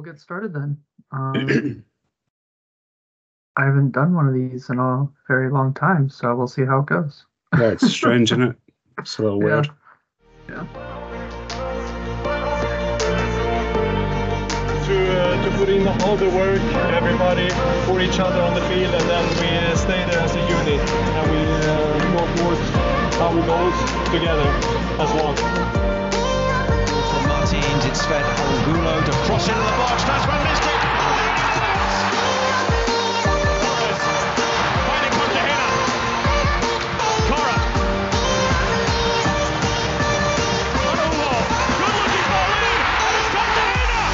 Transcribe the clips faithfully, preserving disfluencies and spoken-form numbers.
we'll get started then. Um, I haven't done one of these in a very long time, so we'll see how it goes. Yeah, it's strange, isn't it? It's a little Yeah. weird. Yeah. To, uh, to put in all the work, everybody for each other on the field, and then we uh, stay there as a unit, and we uh, go towards our goals together as one. From Martins, it's fed Angulo to cross into the box. That's Van Nistelrooy. Finding Cartagena. Cora. Araujo. Good looking ball in. And it's Cartagena.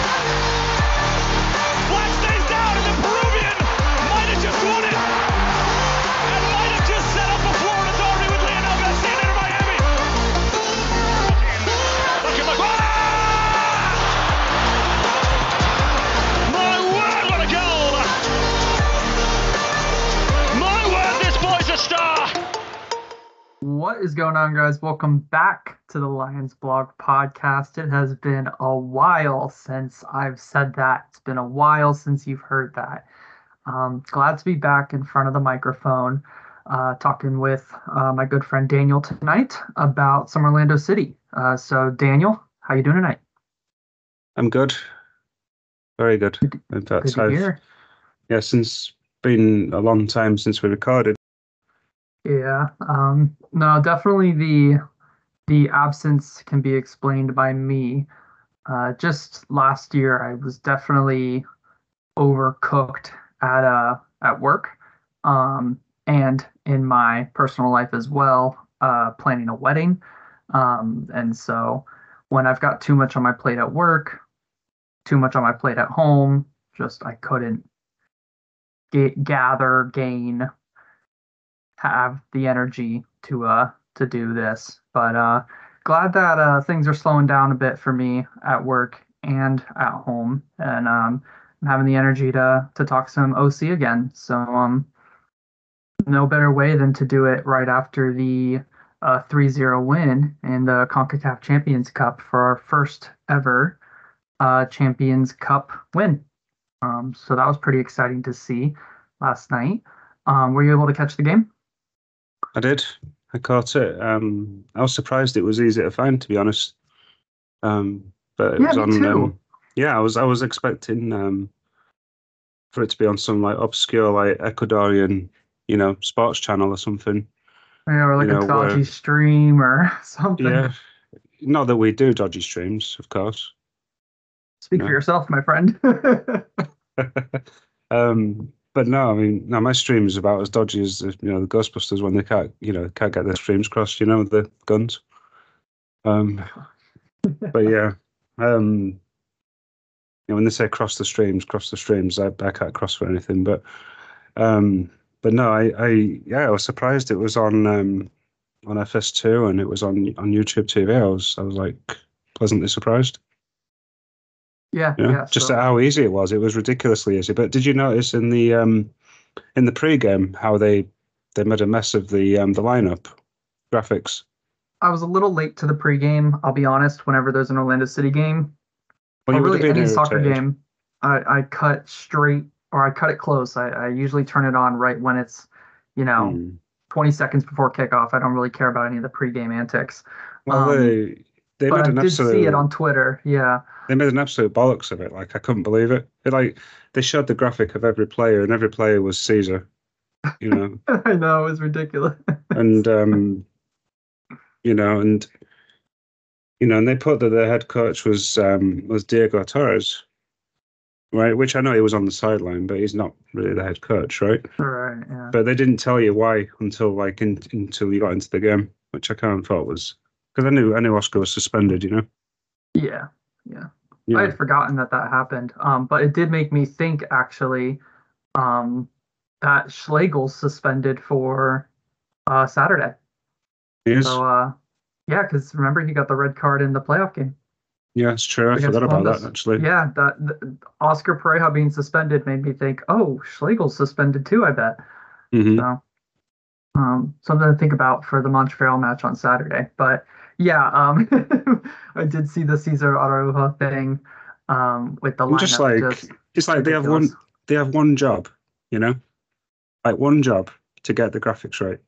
Flag stays down, and the Peruvian might have just won it. And might have just set up a Florida derby with Lionel Messi and Inter Miami. Look at Maguire. My word, what a goal! My word, this boy's a star! What is going on, guys? Welcome back to the Lions Blog podcast. It has been a while since I've said that. It's been a while since you've heard that. Um, glad to be back in front of the microphone, uh, talking with uh, my good friend Daniel tonight about some Orlando City. Uh, so, Daniel, how you doing tonight? I'm good. Very good. In Good fact, to I've hear. yeah, since been a long time since we recorded. Yeah. Um, no, definitely the the absence can be explained by me. Uh, just last year, I was definitely overcooked at uh at work, um, and in my personal life as well, uh, planning a wedding. Um, and so when I've got too much on my plate at work, too much on my plate at home, just I couldn't ga- gather, gain, have the energy to uh to do this. But uh glad that uh things are slowing down a bit for me at work and at home. And um I'm having the energy to to talk some O C again. So um no better way than to do it right after the uh three zero win in the CONCACAF Champions Cup for our first ever uh Champions Cup win. Um so that was pretty exciting to see last night. Um were you able to catch the game? I did. I caught it. Um, I was surprised it was easy to find, to be honest. Um, but it Yeah, was me on. too. Um, yeah, I was. I was expecting um, for it to be on some like obscure, like Ecuadorian, you know, sports channel or something. Yeah, or You like a know, dodgy where stream or something. yeah, not that we do dodgy streams, of course. Speak for No. yourself, my friend. um, but no, I mean, no, my stream is about as dodgy as the, you know the Ghostbusters when they can't, you know, can't get their streams crossed, you know, with the guns. Um, but yeah, um, you know, when they say cross the streams, cross the streams, I, I can't cross for anything. But um, but no, I, I yeah, I was surprised it was on um on F S two and it was on on YouTube T V. I was I was like pleasantly surprised. Yeah, You know, yeah. just So at how easy it was. It was ridiculously easy. But did you notice in the um in the pre-game how they they made a mess of the um the lineup graphics? I was a little late to the pregame, I'll be honest, whenever there's an Orlando City game, Well, or you would have really been any soccer irritated. game, I, I cut straight or I cut it close. I, I usually turn it on right when it's, you know, Hmm. twenty seconds before kickoff. I don't really care about any of the pregame antics. Well, Um, they they but made I an did see it absolute on Twitter. Yeah. they made an absolute bollocks of it. Like I couldn't believe it. It like they showed the graphic of every player, and every player was Caesar. You know, I know, it was ridiculous. and um, you know, and you know, and they put that the head coach was um was Diego Torres, right? Which I know he was on the sideline, but he's not really the head coach, right? Right, yeah. But they didn't tell you why until like in, until you got into the game, which I kind of thought was because I knew I knew Oscar was suspended, you know. Yeah, yeah. I Yeah, had forgotten that that happened. Um, but it did make me think actually, um, that Schlegel's suspended for uh Saturday. he is. So uh, yeah, because remember he got the red card in the playoff game Yeah, it's true. I against forgot about that Columbus. actually. Yeah, that the, Oscar Pereja being suspended made me think, oh, Schlegel's suspended too, I bet. Hmm. So um, something to think about for the Montreal match on Saturday. But yeah, um, I did see the Cesar Araujo thing. um, with the I'm lineup. just like just it's like they have one ridiculous. they have one job, you know, like one job to get the graphics right,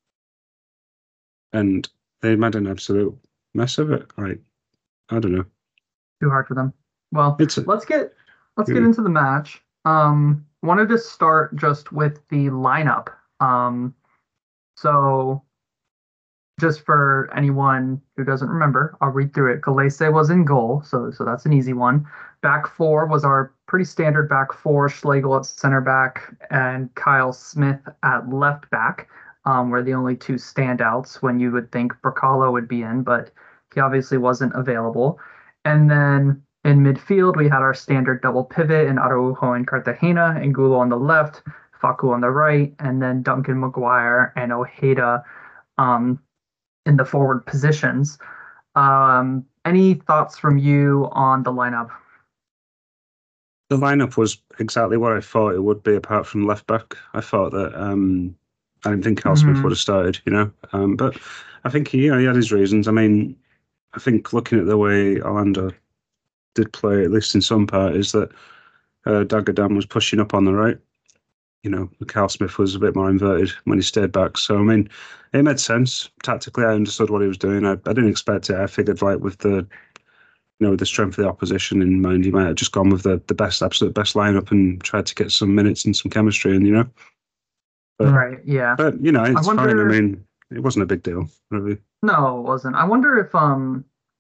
and they made an absolute mess of it. Like I don't know. Too hard for them. Well, It's a, let's get let's get yeah. into the match. Um, wanted to start just with the lineup. Um, so just for anyone who doesn't remember, I'll read through it. Galese was in goal, so so that's an easy one. Back four was our pretty standard back four. Schlegel at center back and Kyle Smith at left back. Um, were the only two standouts when you would think Bracalo would be in, but he obviously wasn't available. And then in midfield, we had our standard double pivot in Araujo and Cartagena, and Gulo on the left, Facu on the right, and then Duncan Maguire and Ojeda um, in the forward positions. Um, any thoughts from you on the lineup? The lineup was exactly what I thought it would be, apart from left back. I thought that um, I didn't think Carl Smith Mhm. would have started, you know. Um, but I think he, you know, he had his reasons. I mean, I think looking at the way Orlando did play, at least in some part, is that uh, Dagadam was pushing up on the right. You know, Carl Smith was a bit more inverted when he stayed back. So I mean, it made sense tactically. I understood what he was doing. I, I didn't expect it. I figured, like with the you know, with the strength of the opposition in mind, he might have just gone with the, the best, absolute best lineup and tried to get some minutes and some chemistry, and you know, but Right, yeah. but you know, it's fine. I wonder- mean, it wasn't a big deal, really. No, it wasn't. I wonder if um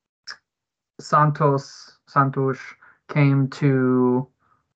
Santos Santos came to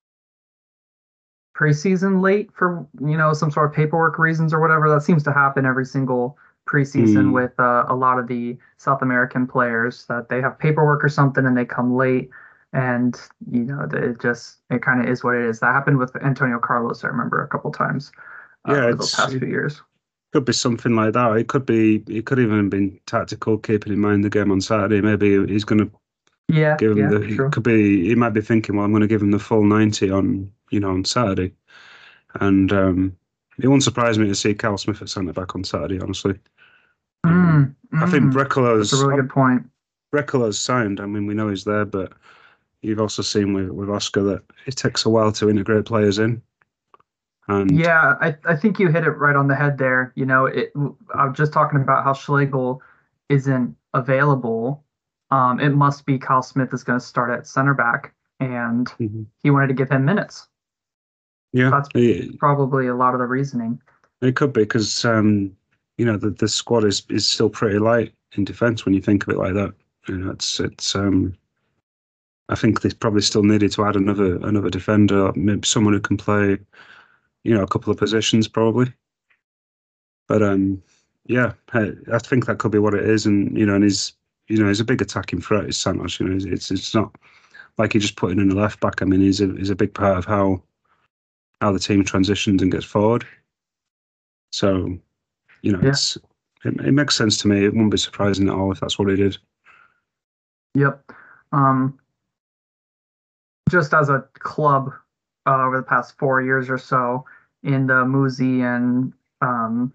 preseason late for, you know, some sort of paperwork reasons or whatever. That seems to happen every single preseason Mm. with uh, a lot of the South American players, that they have paperwork or something and they come late, and you know, it just it kind of is what it is. That happened with Antonio Carlos, I remember, a couple times uh, Yeah, over those it's- past few years. Could be something like that. It could be. It could even have been tactical, keeping in mind the game on Saturday. Maybe he's going to Yeah, give him yeah, the. true. It could be. He might be thinking, well, I'm going to give him the full ninety on, you know, on Saturday, and um, it won't surprise me to see Carl Smith at centre back on Saturday. Honestly, um, Mm, I think mm. Brecalo's That's a really good point. Brecalo's signed. I mean, we know he's there, but you've also seen with with Oscar that it takes a while to integrate players in. And Yeah, I, I think you hit it right on the head there. You know, it, I was just talking about how Schlegel isn't available. Um, it must be Kyle Smith is going to start at center back, and Mhm. he wanted to give him minutes. yeah, That's it, probably a lot of the reasoning. it could be because um, you know the the squad is is still pretty light in defence when you think of it like that. You know, it's it's. Um, I think they probably still needed to add another another defender, maybe someone who can play, you know, a couple of positions probably. But um, yeah, I, I think that could be what it is, and you know, and he's you know he's a big attacking threat. Is Santos? You know, it's it's not like he just putting in a left back. I mean, he's a he's a big part of how how the team transitions and gets forward. So, you know, Yeah. it's it, it makes sense to me. It wouldn't be surprising at all if that's what he did. Yep. Um, just as a club uh, over the past four years or so in the Muzi and um,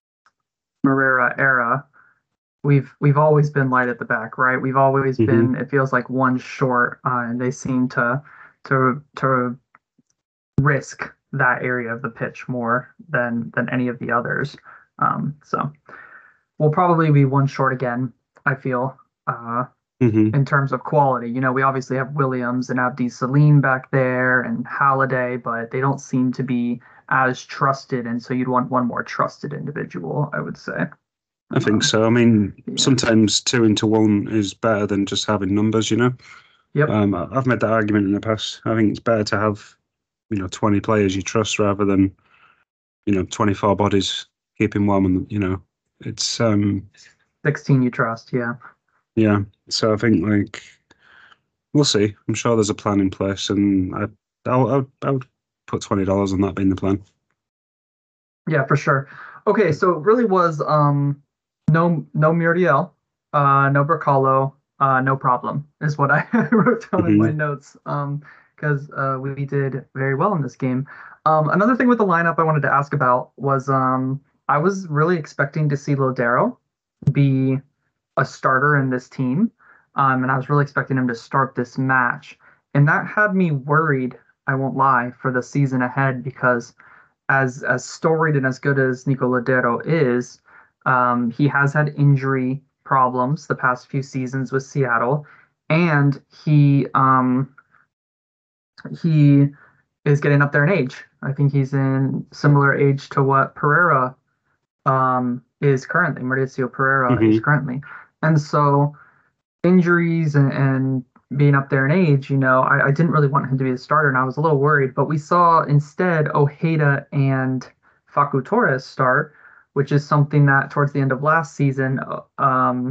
Morera era, we've we've always been light at the back, right? We've always Mhm. been, it feels like, one short, uh, and they seem to to to risk that area of the pitch more than than any of the others. Um, so we'll probably be one short again, I feel, uh, hmm in terms of quality. You know, we obviously have Williams and Abdi Salim back there and Halliday, but they don't seem to be as trusted, and so you'd want one more trusted individual, I would say. I think Um, so. I mean, yeah. sometimes two into one is better than just having numbers. You know, Yep. um, I- I've made that argument in the past. I think it's better to have, you know, twenty players you trust rather than, you know, twenty-four bodies keeping warm. And you know, it's um, sixteen you trust, yeah. yeah. So I think like we'll see. I'm sure there's a plan in place, and I, I'll, I would, I would put twenty dollars on that being the plan. Yeah, for sure. Okay, so it really was um no no Muriel, uh no Bracalo, uh no problem is what I wrote down in my Mhm. notes. Um because uh we did very well in this game. Um another thing with the lineup I wanted to ask about was um I was really expecting to see Lodero be a starter in this team. Um and I was really expecting him to start this match. And that had me worried, I won't lie, for the season ahead because as as storied and as good as Nico Lodeiro is, um, he has had injury problems the past few seasons with Seattle, and he um, he is getting up there in age. I think he's in similar age to what Pereira um, is currently, Mauricio Pereira is hmm currently. And so injuries and, and being up there in age, you know, I, I didn't really want him to be the starter and I was a little worried. But we saw instead Ojeda and Facu Torres start, which is something that towards the end of last season, uh, um,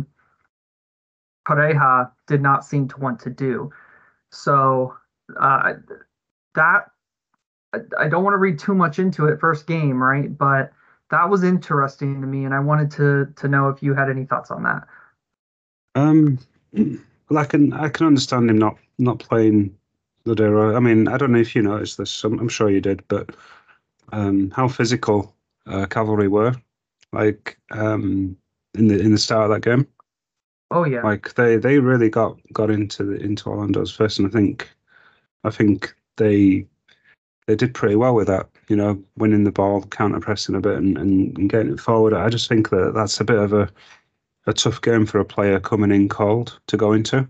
Pareja did not seem to want to do. So uh, that I, I don't want to read too much into it first game, right? But that was interesting to me, and I wanted to to know if you had any thoughts on that. Um, well, I can I can understand him not not playing Lodeiro. I mean, I don't know if you noticed this. I'm, I'm sure you did, but um, how physical uh, Cavalry were, like um, in the in the start of that game. Oh yeah, Like they they really got got into the, into Orlando's first, and I think I think they they did pretty well with that. You know, winning the ball, counter pressing a bit, and, and, and getting it forward. I just think that that's a bit of a a tough game for a player coming in cold to go into.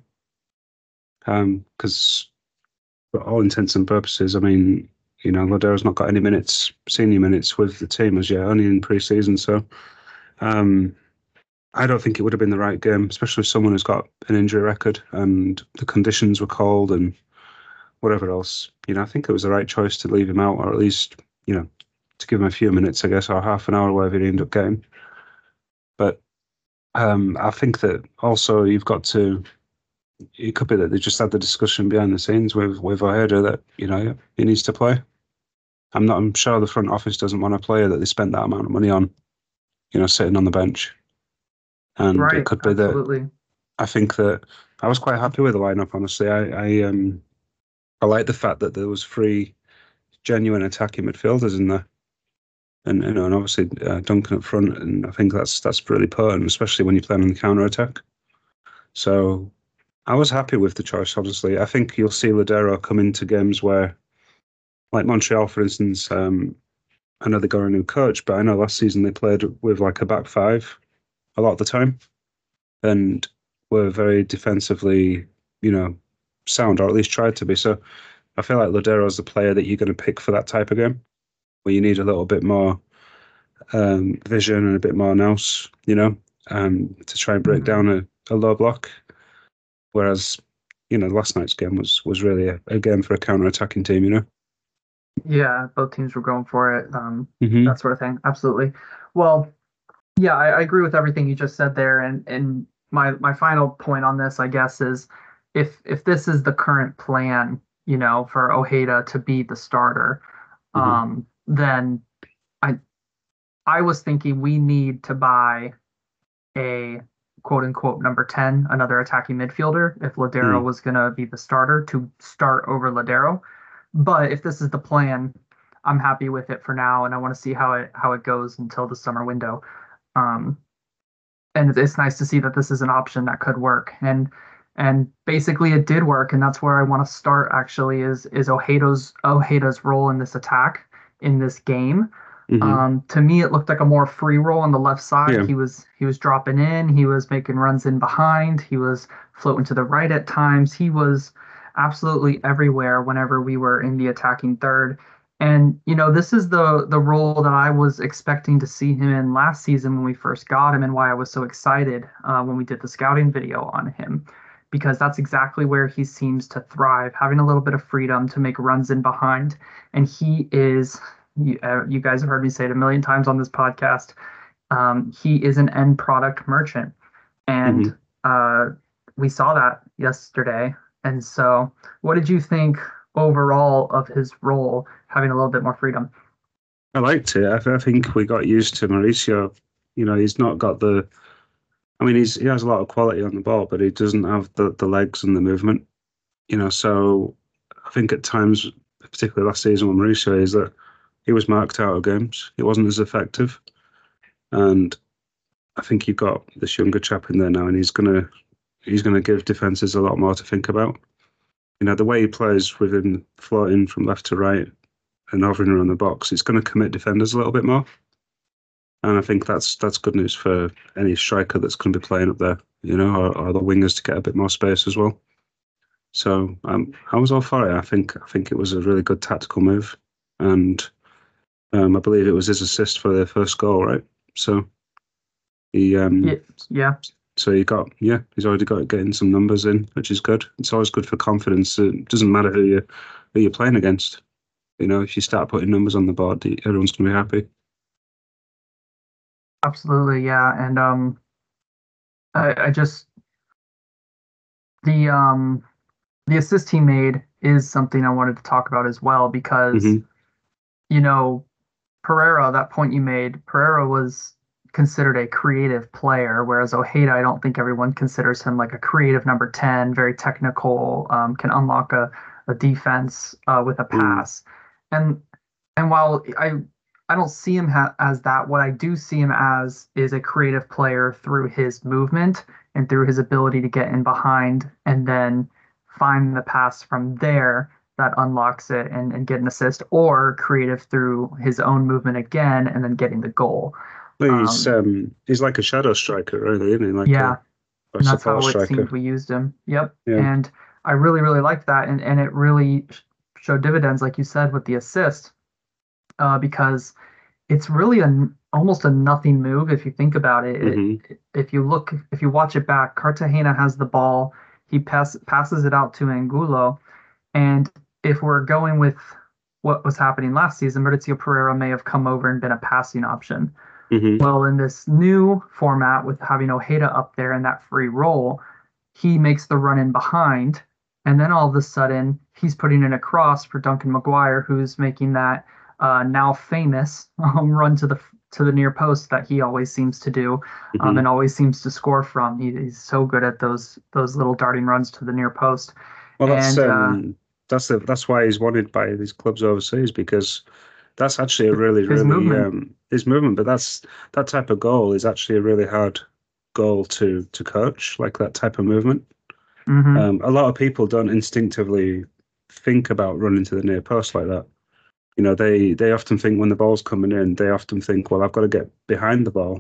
Um, because for all intents and purposes, I mean, you know, Lodeiro's not got any minutes, senior minutes with the team as yet, only in pre-season. So, um, I don't think it would have been the right game, especially with someone who's got an injury record and the conditions were cold and whatever else. You know, I think it was the right choice to leave him out, or at least, you know, to give him a few minutes, I guess, or half an hour, whatever he ended up getting. But um, I think that also you've got to. It could be that they just had the discussion behind the scenes with with Ojeda that you know he needs to play. I'm not. I'm sure the front office doesn't want a player that they spent that amount of money on, you know, sitting on the bench. And it right, could be that absolutely. I think that I was quite happy with the lineup. Honestly, I I um I like the fact that there was three genuine attacking midfielders in there, and you know, and obviously uh, Duncan up front, and I think that's that's really potent, especially when you're playing on the counter attack. So I was happy with the choice. Honestly, I think you'll see Lodeiro come into games where, like Montreal, for instance. Um, I know they got a new coach, but I know last season they played with like a back five a lot of the time, and were very defensively, you know, sound, or at least tried to be. So I feel like Lodeiro is the player that you're going to pick for that type of game, where you need a little bit more um, vision and a bit more nous, you know, um, to try and break Mhm. down a, a low block. Whereas, you know, last night's game was was really a, a game for a counter-attacking team, you know. Yeah, both teams were going for it, um, hmm that sort of thing. Absolutely. Well, yeah, I, I agree with everything you just said there, and and my my final point on this, I guess, is if if this is the current plan, you know, for Ojeda to be the starter, hmm um, then I I was thinking we need to buy a quote unquote number ten, another attacking midfielder, if Lodeiro Mm. was going to be the starter to start over Lodeiro. But if this is the plan, I'm happy with it for now, and I want to see how it how it goes until the summer window. Um, and it's nice to see that this is an option that could work. And and basically it did work, and that's where I want to start actually is is Ojeda's Ojeda's role in this attack in this game. hmm Um, to me, it looked like a more free roll on the left side. Yeah. He was he was dropping in, he was making runs in behind, he was floating to the right at times. He was absolutely everywhere whenever we were in the attacking third. And you know, this is the the role that I was expecting to see him in last season when we first got him, and why I was so excited uh, when we did the scouting video on him, because that's exactly where he seems to thrive, having a little bit of freedom to make runs in behind. And he is, you, uh, you guys have heard me say it a million times on this podcast. Um, he is an end product merchant, hmm and uh, we saw that yesterday. And so, what did you think overall of his role, having a little bit more freedom? I liked it. I, I think we got used to Mauricio. You know, he's not got the. I mean, he's he has a lot of quality on the ball, but he doesn't have the, the legs and the movement. You know, so I think at times, particularly last season with Mauricio, is that he was marked out of games. He wasn't as effective, and I think you've got this younger chap in there now, and he's gonna he's gonna give defenses a lot more to think about. you know, the way he plays with him floating from left to right and hovering around the box, it's going to commit defenders a little bit more. And I think that's that's good news for any striker that's going to be playing up there, you know, or, or the wingers to get a bit more space as well. So um, I was all for it. I think I think it was a really good tactical move, and um, I believe it was his assist for their first goal, right? So he um, Yeah, yeah, so he got yeah, he's already got getting some numbers in, which is good. It's always good for confidence. It doesn't matter who you who you're playing against. You know, if you start putting numbers on the board, everyone's going to be happy. absolutely, yeah. And um, I, I just the um the assist he made is something I wanted to talk about as well because Mhm. you know Pereira, that point you made, Pereira was considered a creative player, whereas Ojeda, I don't think everyone considers him like a creative number ten, very technical, um, can unlock a, a defense uh, with a Mm. pass. And and while I I don't see him ha as that, what I do see him as is a creative player through his movement and through his ability to get in behind and then find the pass from there that unlocks it and, and get an assist, or creative through his own movement again and then getting the goal. Well, he's Um, um, he's like a shadow striker, really, isn't he? Like a, yeah, a and that's support how it seemed striker. we used him. Yep. Yeah. And I really, really liked that. And, and it really sh- showed dividends, like you said, with the assist, uh, because it's really a almost a nothing move if you think about it. hmm It- if you look, if you watch it back, Cartagena has the ball. He pass, passes it out to Angulo. And if we're going with what was happening last season, Mauricio Pereira may have come over and been a passing option. hmm Well, in this new format with having Ojeda up there in that free role, he makes the run in behind, and then all of a sudden he's putting in a cross for Duncan McGuire, who's making that uh, now famous um, run to the to the near post that he always seems to do, um, hmm and always seems to score from. He, he's so good at those those little darting runs to the near post, Well, that's and uh, um, that's the that's why he's wanted by these clubs overseas, because that's actually a really, his really movement. um, his movement. But that's that type of goal is actually a really hard goal to to coach, like that type of movement. Hmm. Um, a lot of people don't instinctively think about running to the near post like that. You know, they they often think when the ball's coming in, they often think, well, I've got to get behind the ball,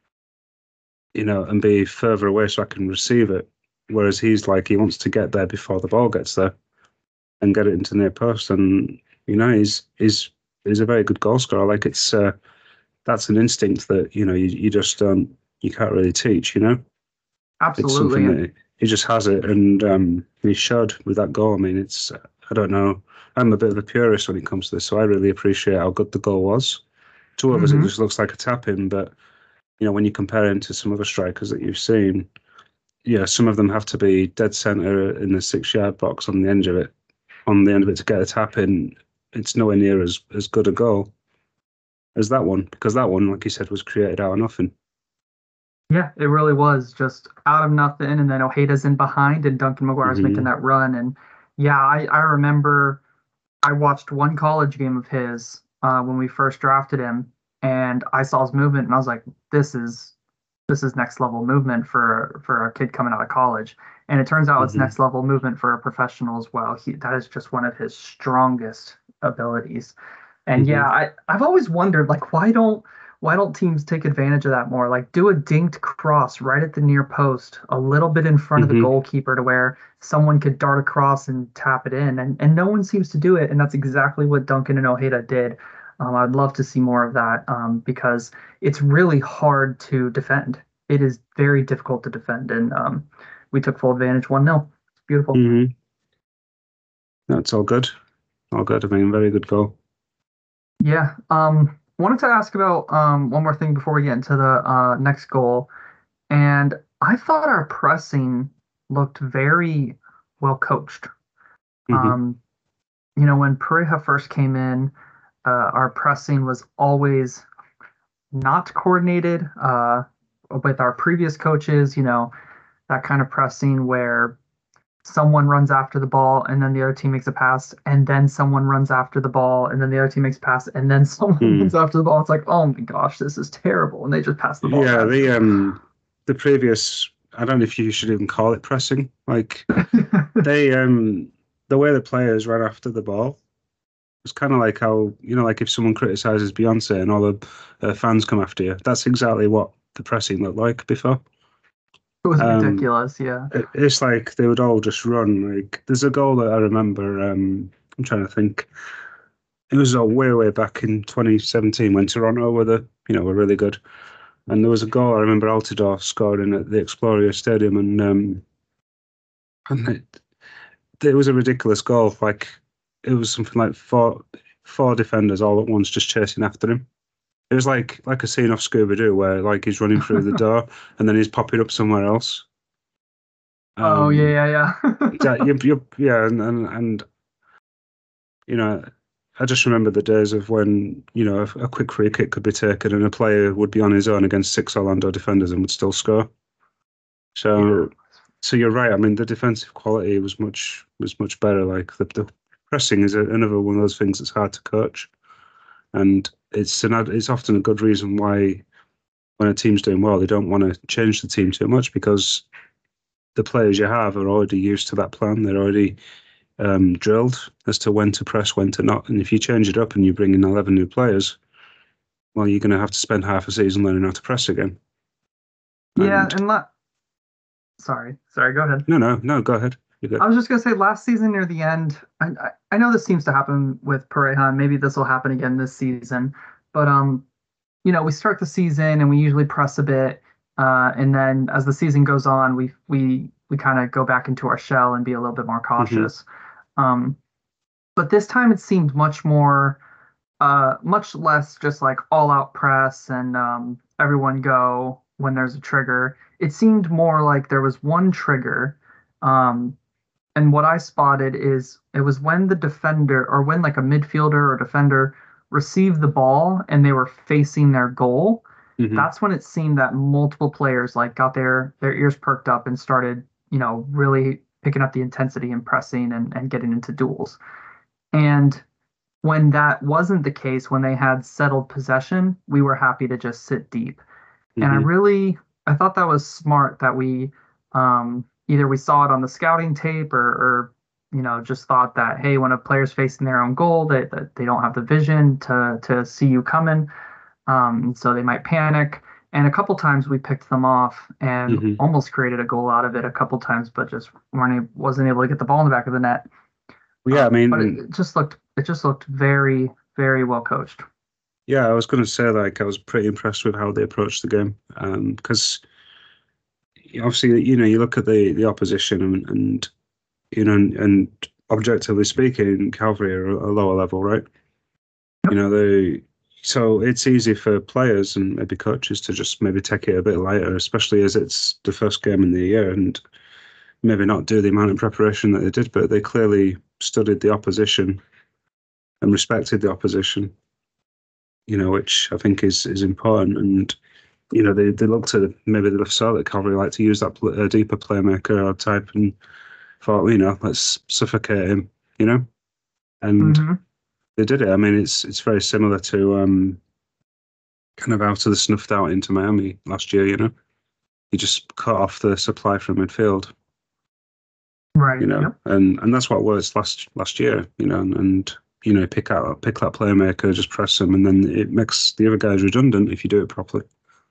you know, and be further away so I can receive it. Whereas he's like, he wants to get there before the ball gets there and get it into the near post. And, you know, he's he's he's a very good goal scorer. Like it's uh, that's an instinct that, you know, you, you just don't you can't really teach, you know. It's Absolutely, something and that he just has it, and um, he showed with that goal. I mean, it's I don't know. I'm a bit of a purist when it comes to this, so I really appreciate how good the goal was. To others, it hmm just looks like a tap in, but you know, when you compare him to some other strikers that you've seen, yeah, some of them have to be dead center in the six yard box on the end of it, on the end of it to get a tap in. It's nowhere near as as good a goal as that one, because that one, like you said, was created out of nothing. yeah, it really was just out of nothing, and then Ojeda's in behind, and Duncan McGuire's making hmm that run, and yeah, I I remember I watched one college game of his uh, when we first drafted him, and I saw his movement, and I was like, this is this is next level movement for for a kid coming out of college, and it turns out it's hmm next level movement for a professional as well. He that is just one of his strongest abilities. And hmm yeah, I, I've always wondered like why don't why don't teams take advantage of that more? Like do a dinked cross right at the near post, a little bit in front of the hmm goalkeeper to where someone could dart across and tap it in. And and no one seems to do it. And that's exactly what Duncan and Ojeda did. Um, I'd love to see more of that um, because it's really hard to defend. It is very difficult to defend. And um, we took full advantage one nil. It's beautiful. hmm That's all good. All good. I mean, very good goal. Yeah. Um, wanted to ask about um, one more thing before we get into the uh, next goal. And I thought our pressing looked very well coached. hmm Um, you know, when Pareja first came in, uh, our pressing was always not coordinated uh, with our previous coaches, you know, that kind of pressing where someone runs after the ball and then the other team makes a pass and then someone runs after the ball and then the other team makes a pass and then someone Mm. runs after the ball. It's like, oh my gosh, this is terrible. And they just pass the ball Yeah, the faster. um the previous I don't know if you should even call it pressing. Like they um the way the players ran after the ball. It's kind of like how, you know, like if someone criticizes Beyonce and all the uh, fans come after you. That's exactly what the pressing looked like before. It was Um, ridiculous, yeah. it- It's like they would all just run. Like there's a goal that I remember. Um, I'm trying to think. It was uh, way, way back in twenty seventeen when Toronto were the, you know, were really good. And there was a goal I remember Altidore scoring at the Exploria Stadium, and um, and it, it was a ridiculous goal. Like it was something like four four defenders all at once just chasing after him. It was like like a scene off Scooby Doo where like he's running through the door and then he's popping up somewhere else. Oh, Um, yeah, yeah, yeah. yeah, you, you, yeah, and, and and you know, I just remember the days of when you know a, a quick free kick could be taken and a player would be on his own against six Orlando defenders and would still score. So, so you're right. I mean, the defensive quality was much was much better. Like the, the pressing is a, another one of those things that's hard to coach, and it's an it's often a good reason why when a team's doing well they don't want to change the team too much because the players you have are already used to that plan. They're already um, drilled as to when to press, when to not. And if you change it up and you bring in eleven new players, well, you're going to have to spend half a season learning how to press again. Yeah, And- and la- sorry, sorry, go ahead. No, no, no. Go ahead. You're good. I was just gonna say last season near the end, I I, I know this seems to happen with Pareja. Maybe this will happen again this season, but um, you know, we start the season and we usually press a bit, uh, and then as the season goes on, we we we kind of go back into our shell and be a little bit more cautious. Um, but this time it seemed much more, uh, much less just like all out press and um, everyone go when there's a trigger. It seemed more like there was one trigger. Um, and what I spotted is it was when the defender or when like a midfielder or defender received the ball and they were facing their goal. Mhm. That's when it seemed that multiple players like got their their ears perked up and started, you know, really picking up the intensity and pressing and, and getting into duels. And when that wasn't the case, when they had settled possession, we were happy to just sit deep. And I Mhm. really, I thought that was smart that we um, either we saw it on the scouting tape or, or, you know, just thought that, hey, when a player's facing their own goal, that, that they don't have the vision to to see you coming. Um, so they might panic. And a couple times we picked them off and Mhm. almost created a goal out of it a couple times, but just weren't able, wasn't able to get the ball in the back of the net. Well, yeah, I Um, mean, but it, it just looked it just looked very, very well coached. yeah, I was going to say like I was pretty impressed with how they approached the game because obviously you know you look at the the opposition and, and you know and, and objectively speaking, Calvary are a lower level, right? You know they so it's easy for players and maybe coaches to just maybe take it a bit lighter, especially as it's the first game in the year and maybe not do the amount of preparation that they did, but they clearly studied the opposition and respected the opposition. You know, which I think is is important. And you know, they they looked at maybe they saw that Calvary like to use that pl- uh, deeper playmaker type and thought, you know, let's suffocate him. You know, and Mhm. they did it. I mean, it's it's very similar to um, kind of out of the snuffed out into Miami last year. You know, you just cut off the supply from midfield. Right. You know, Yep. and and that's what worked last last year. You know, and, and you know, pick out pick that playmaker, just press them, and then it makes the other guys redundant if you do it properly.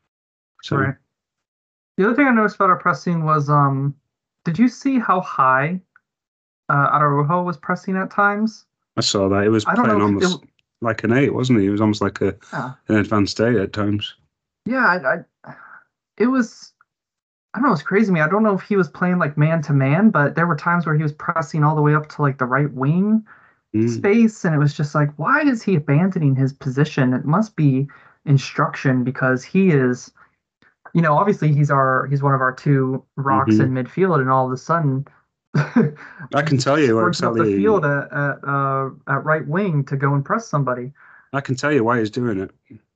So Right. The other thing I noticed about our pressing was, um, did you see how high uh, Araujo was pressing at times? I saw that it was I don't playing know if it, almost like an eight, wasn't he? It was almost like a yeah, an advanced eight at times. yeah, I, I, it was. I don't know. It's crazy to me. I don't know if he was playing like man to man, but there were times where he was pressing all the way up to like the right wing Mm. space, and it was just like, why is he abandoning his position? It must be instruction because he is, you know, obviously he's our he's one of our two rocks Mhm. in midfield, and all of a sudden, I can tell you sprinting up the exactly. field at at, uh, at right wing to go and press somebody. I can tell you why he's doing it.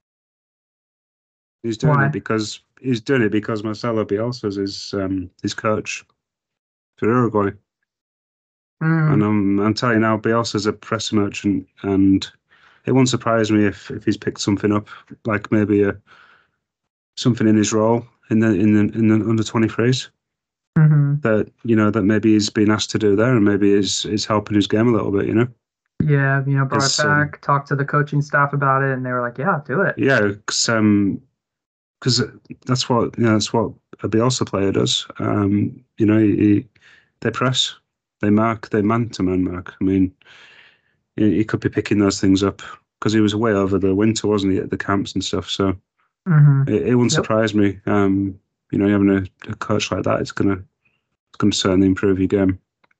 He's doing Why? it because he's doing it because Marcelo Bielsa is his um, his coach for Uruguay, Mm, and I'm I'm telling you now, Bielsa's a press merchant, and it won't surprise me if, if he's picked something up like maybe a something in his role in the in the in the under twenty-threes. Hmm. that you know that maybe he's been asked to do there, and maybe is is helping his game a little bit. You know, Yeah, you know, brought it it's um, back, talked to the coaching staff about it, and they were like, "Yeah, do it." yeah, because um, 'cause that's what you know that's what a Bielsa player does. Um, you know, he, he- they press, they mark, they man to man mark. I mean, he, he could be picking those things up because he was away over the winter, wasn't he, at the camps and stuff. So Hmm. it, it wouldn't Yep, surprise me. Um, you know, having a, a coach like that, it's gonna it's gonna certainly improve your game.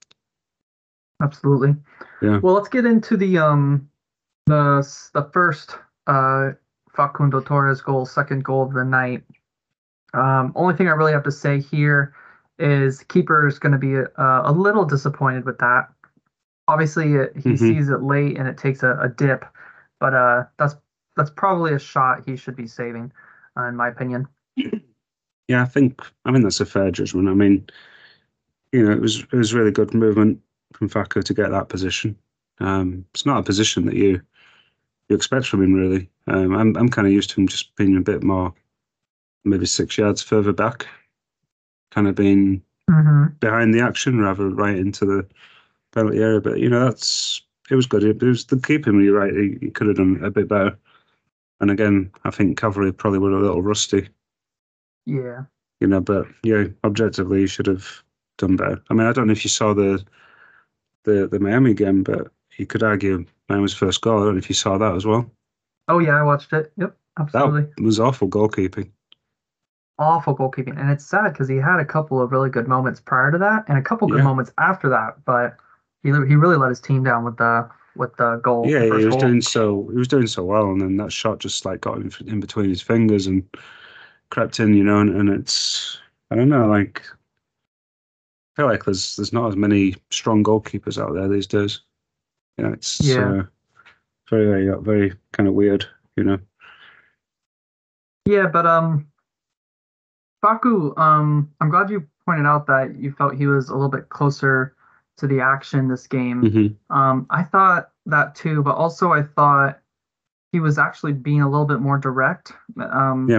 absolutely. Yeah. Well, let's get into the um the s- the first uh Facundo Torres goal, second goal of the night. Um, only thing I really have to say here is keeper is going to be a, a little disappointed with that. Obviously, it, he hmm sees it late and it takes a, a dip, but uh, that's that's probably a shot he should be saving, uh, in my opinion. Yeah, I think I think that's a fair judgment. I mean, you know, it was it was really good movement from Facu to get that position. Um, it's not a position that you you expect from him, really. Um, I'm I'm kind of used to him just being a bit more, maybe six yards further back, kind of being Hmm. behind the action rather right into the penalty area. But you know, that's it was good. It was the keeping. You're right. He, he could have done a bit better. And again, I think Cavalry probably were a little rusty, Yeah. you know. But yeah, objectively, he should have done better. I mean, I don't know if you saw the the the Miami game, but you could argue Miami's first goal. I don't know if you saw that as well. Oh yeah, I watched it. Yep, That absolutely. was awful goalkeeping. Awful goalkeeping, and it's sad because he had a couple of really good moments prior to that, and a couple good Yeah, moments after that. But he he really let his team down with the with the goal, yeah, the he first was goal. doing so. He was doing so well, and then that shot just like got in, in between his fingers and crept in, you know. And, and it's I don't know, like I feel like there's there's not as many strong goalkeepers out there these days. You know, it's Yeah. uh, very very very kind of weird, you know. Yeah, but um, Faku, um, I'm glad you pointed out that you felt he was a little bit closer to the action this game. hmm Um, I thought that too, but also I thought he was actually being a little bit more direct. Um, Yeah.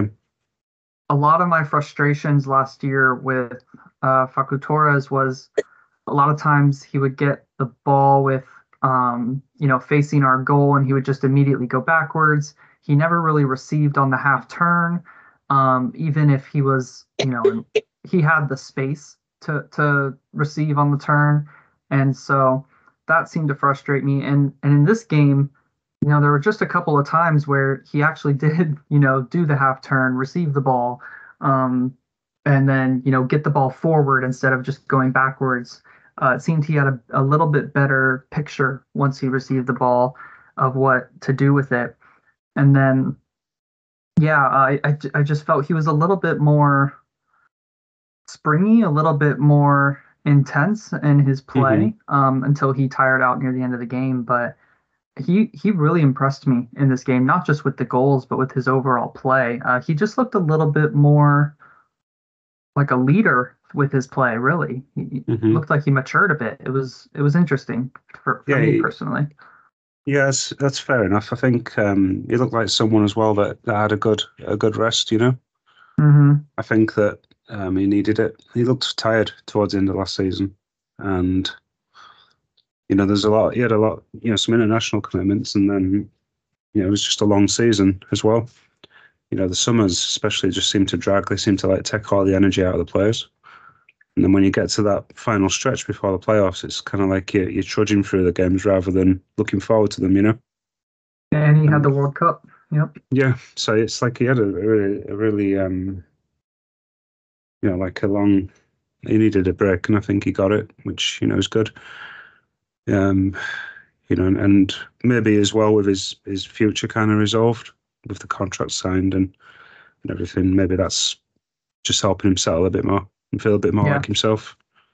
a lot of my frustrations last year with uh, Facu Torres was a lot of times he would get the ball with, um, you know, facing our goal and he would just immediately go backwards. He never really received on the half turn, um, even if he was, you know, and he had the space to to receive on the turn, and so that seemed to frustrate me. And and in this game, you know, there were just a couple of times where he actually did, you know, do the half turn, receive the ball, um, and then, you know, get the ball forward instead of just going backwards. Uh, it seemed he had a, a little bit better picture once he received the ball of what to do with it. And then, yeah, I, I, I just felt he was a little bit more springy, a little bit more intense in his hmm play, um, until he tired out near the end of the game. But he he really impressed me in this game, not just with the goals, but with his overall play. Uh, he just looked a little bit more like a leader with his play, really. He hmm looked like he matured a bit. It was it was interesting for, for Yeah. me He, personally. yeah, that's, that's fair enough. I think um, he looked like someone as well that, that had a good a good rest. You know, Hmm. I think that um, he needed it. He looked tired towards the end of last season, and you know, there's a lot. He had a lot. You know, some international commitments, and then you know, it was just a long season as well. You know, the summers especially just seem to drag. They seem to like take all the energy out of the players. And then when you get to that final stretch before the playoffs, it's kind of like you're, you're trudging through the games rather than looking forward to them, you know? And he had And the World Cup. Yep. yeah, so it's like he had a, a really, a really, um, you know, like a long, he needed a break, and I think he got it, which, you know, is good. Um, you know, and, and maybe as well with his, his future kind of resolved with the contract signed and, and everything, maybe that's just helping him settle a bit more and feel a bit more Yeah. like himself.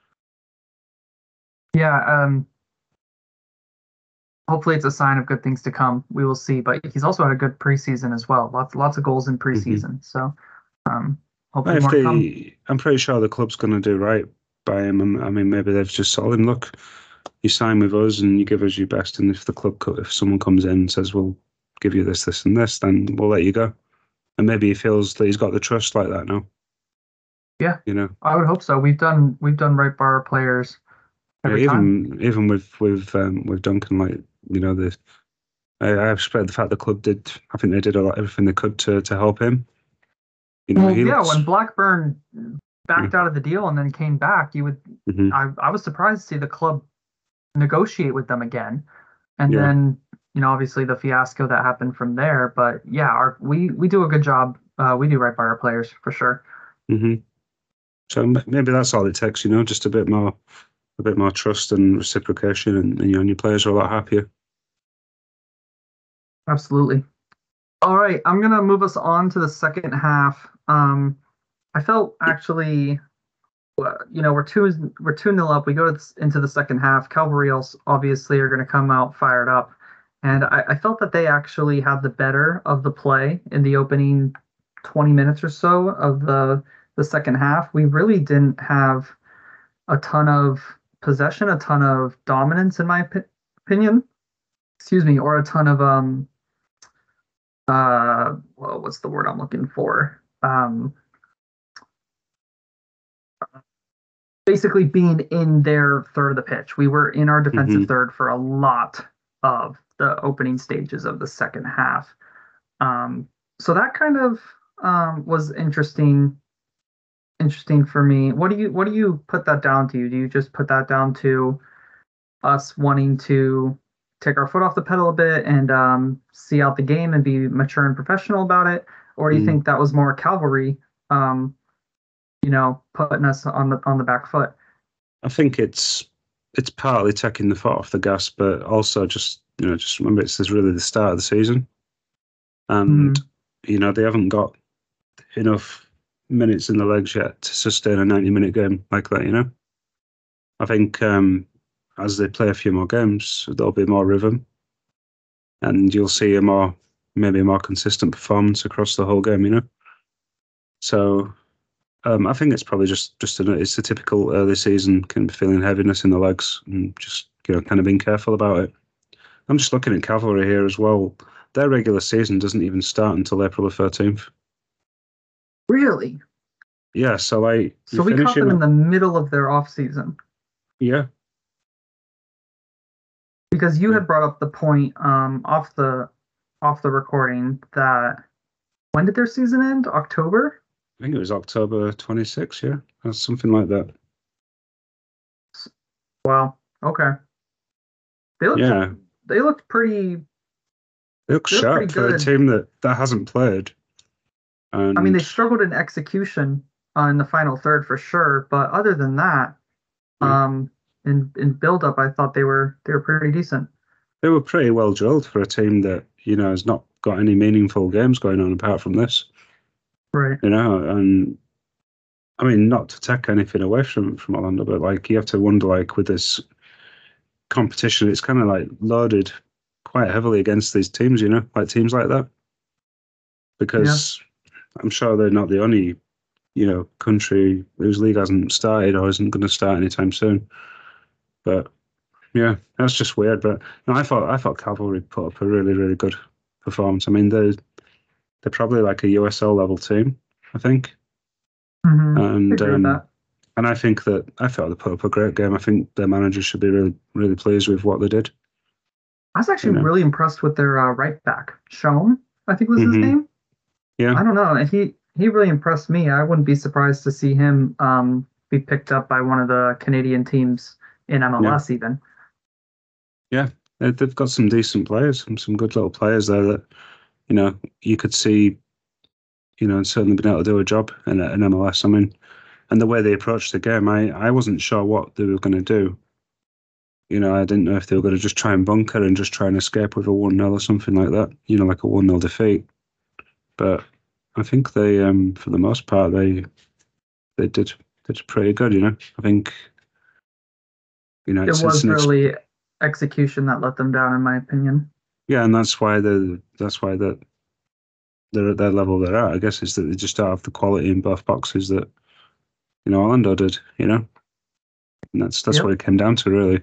Yeah. Um, hopefully it's a sign of good things to come. We will see. But he's also had a good preseason as well. Lots lots of goals in hmm preseason. So um, hopefully If more to come. they, I'm pretty sure the club's going to do right by him. And, I mean, maybe they've just told him, look, you sign with us and you give us your best. And if the club, co- if someone comes in and says, we'll give you this, this, and this, then we'll let you go. And maybe he feels that he's got the trust like that now. Yeah, You know, I would hope so. We've done we've done right by our players yeah, every time. even even with with um, with Duncan, like you know, the I, I respect the fact the club did. I think they did a lot, everything they could to to help him. You know, Well, he yeah, looks. when Blackburn Yeah, backed out of the deal and then came back, you would hmm I, I was surprised to see the club negotiate with them again. And yeah, then, you know, obviously the fiasco that happened from there. But yeah, our we we do a good job. Uh, we do right by our players for sure. hmm So m- maybe that's all it takes. You know, just a bit more, a bit more trust and reciprocation, and, and you know, and your players are a lot happier. Absolutely. All right, I'm gonna move us on to the second half. Um, I felt actually, uh, you know, we're two we're two nil up. We go to this, into the second half. Calvary else obviously are gonna come out fired up, and I, I felt that they actually had the better of the play in the opening twenty minutes or so of the the second half. We really didn't have a ton of possession, a ton of dominance, in my opi- opinion. Excuse me, or a ton of um uh well, what's the word I'm looking for? Um, basically being in their third of the pitch. We were in our defensive hmm third for a lot of the opening stages of the second half. Um, so that kind of um, was interesting. Interesting for me. What do you what do you put that down to? Do you just put that down to us wanting to take our foot off the pedal a bit and um, see out the game and be mature and professional about it, or do you mm think that was more cavalry, um, you know, putting us on the on the back foot? I think it's it's partly taking the foot off the gas, but also just you know, just remember it's really the start of the season, and Mm-hmm. you know they haven't got enough minutes in the legs yet to sustain a ninety minute game like that. You know, I think um, as they play a few more games, there'll be more rhythm, and you'll see a more maybe a more consistent performance across the whole game. You know, so um, I think it's probably just just a, it's a typical early season kind of feeling heaviness in the legs and just you know kind of being careful about it. I'm just looking at Cavalry here as well. Their regular season doesn't even start until April the thirteenth. Really? Yeah, so like you're So we caught finishing them in up. the middle of their off season Yeah, because you yeah. had brought up the point um, off the off the recording that when did their season end? October? I think it was October twenty-sixth. Yeah, or something like that. Wow. Okay. They looked Yeah, they looked pretty they look they looked pretty sharp for a good. team that that hasn't played. I mean, they And struggled in execution uh, in the final third for sure, but other than that, yeah, um, in in build up, I thought they were they were pretty decent. they were pretty well drilled for a team that you know has not got any meaningful games going on apart from this. Right. You know, and I mean, not to take anything away from from Orlando, but like you have to wonder, like with this competition, it's kind of like loaded quite heavily against these teams, you know, like teams like that, Yeah. because I'm sure they're not the only, you know, country whose league hasn't started or isn't going to start anytime soon. But yeah, that's just weird. But no, I thought I thought Cavalry put up a really really good performance. I mean, they're they're probably like a U S L level team, I think, Mm-hmm. I and agree with um, that. and I think that I thought they put up a great game. I think their manager should be really really pleased with what they did. I was You actually know. really impressed with their uh, right back, Shone, I think was his hmm name. Yeah. I don't know. He he really impressed me. I wouldn't be surprised to see him um, be picked up by one of the Canadian teams in Yeah. M L S even. Yeah, they- they've got some decent players, some some good little players there that you know you could see, you know, certainly been able to do a job in an M L S. I mean, and the way they approached the game, I I wasn't sure what they were going to do. You know, I didn't know if they were going to just try and bunker and just try and escape with a one nil or something like that. You know, like a one nil defeat. But I think they, um, for the most part, they they did did pretty good. You know, I think you know It it's it's was an ex- really execution that let them down, in my opinion. yeah, and that's why the that's why that they're at their level they're at. I guess is that they just don't have the quality in both boxes that you know Orlando did. You know, and that's that's what Yep. it came down to really.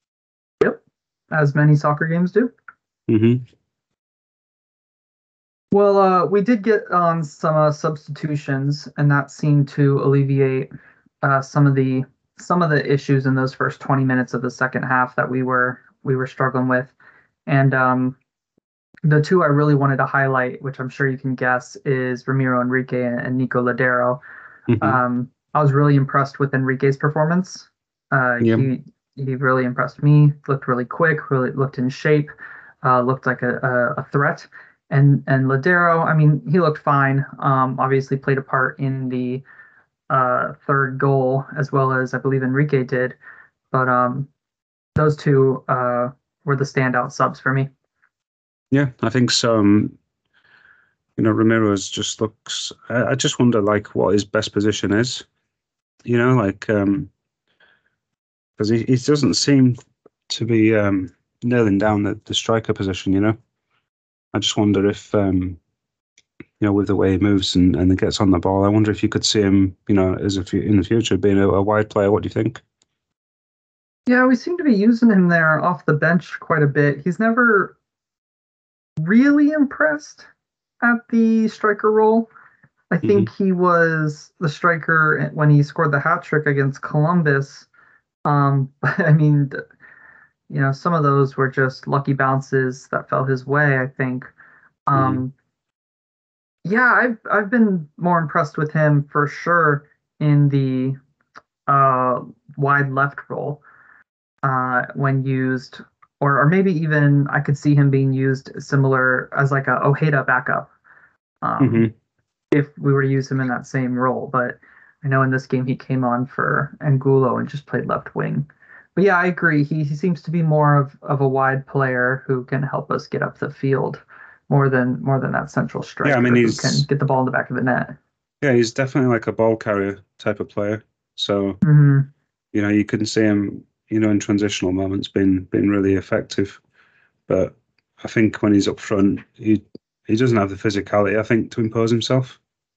Yep. As many soccer games do. hmm Well, uh, we did get on some uh, substitutions, and that seemed to alleviate uh, some of the some of the issues in those first twenty minutes of the second half that we were we were struggling with. And um, the two I really wanted to highlight, which I'm sure you can guess, is Ramiro Enrique and, and Nico Ladero. Hmm. Um, I was really impressed with Enrique's performance. Uh, Yeah. he he really impressed me. Looked really quick, really looked in shape, uh, looked like a, a, a threat. And and Ladero, I mean, he looked fine. Um, obviously played a part in the uh, third goal as well as I believe Enrique did. But um, those two uh, were the standout subs for me. Yeah, I think so. Um, you know, Ramirez just looks. I, I just wonder, like, what his best position is. You know, like, um, because he, he doesn't seem to be um nailing down the, the striker position. You know, I just wonder if um, you know, with the way he moves and and gets on the ball, I wonder if you could see him, you know, as a few in the future being a, a wide player. What do you think? Yeah, we seem to be using him there off the bench quite a bit. He's never really impressed at the striker role. I Hmm. think he was the striker when he scored the hat trick against Columbus. Um, I mean, you know, some of those were just lucky bounces that fell his way, I think. Hmm. Um, yeah, I've I've been more impressed with him for sure in the uh, wide left role uh, when used, or or maybe even I could see him being used similar as like a Ojeda backup. Um, Hmm. if we were to use him in that same role. But I know in this game he came on for Angulo and just played left wing. But yeah, I agree. He, he seems to be more of, of a wide player who can help us get up the field more than more than that central Yeah, I mean, striker who can he's get the ball in the back of the net. yeah, he's definitely like a ball carrier type of player. So, Hmm. you know, you can see him, you know, in transitional moments being being really effective. But I think when he's up front, he he doesn't have the physicality, I think, to impose himself.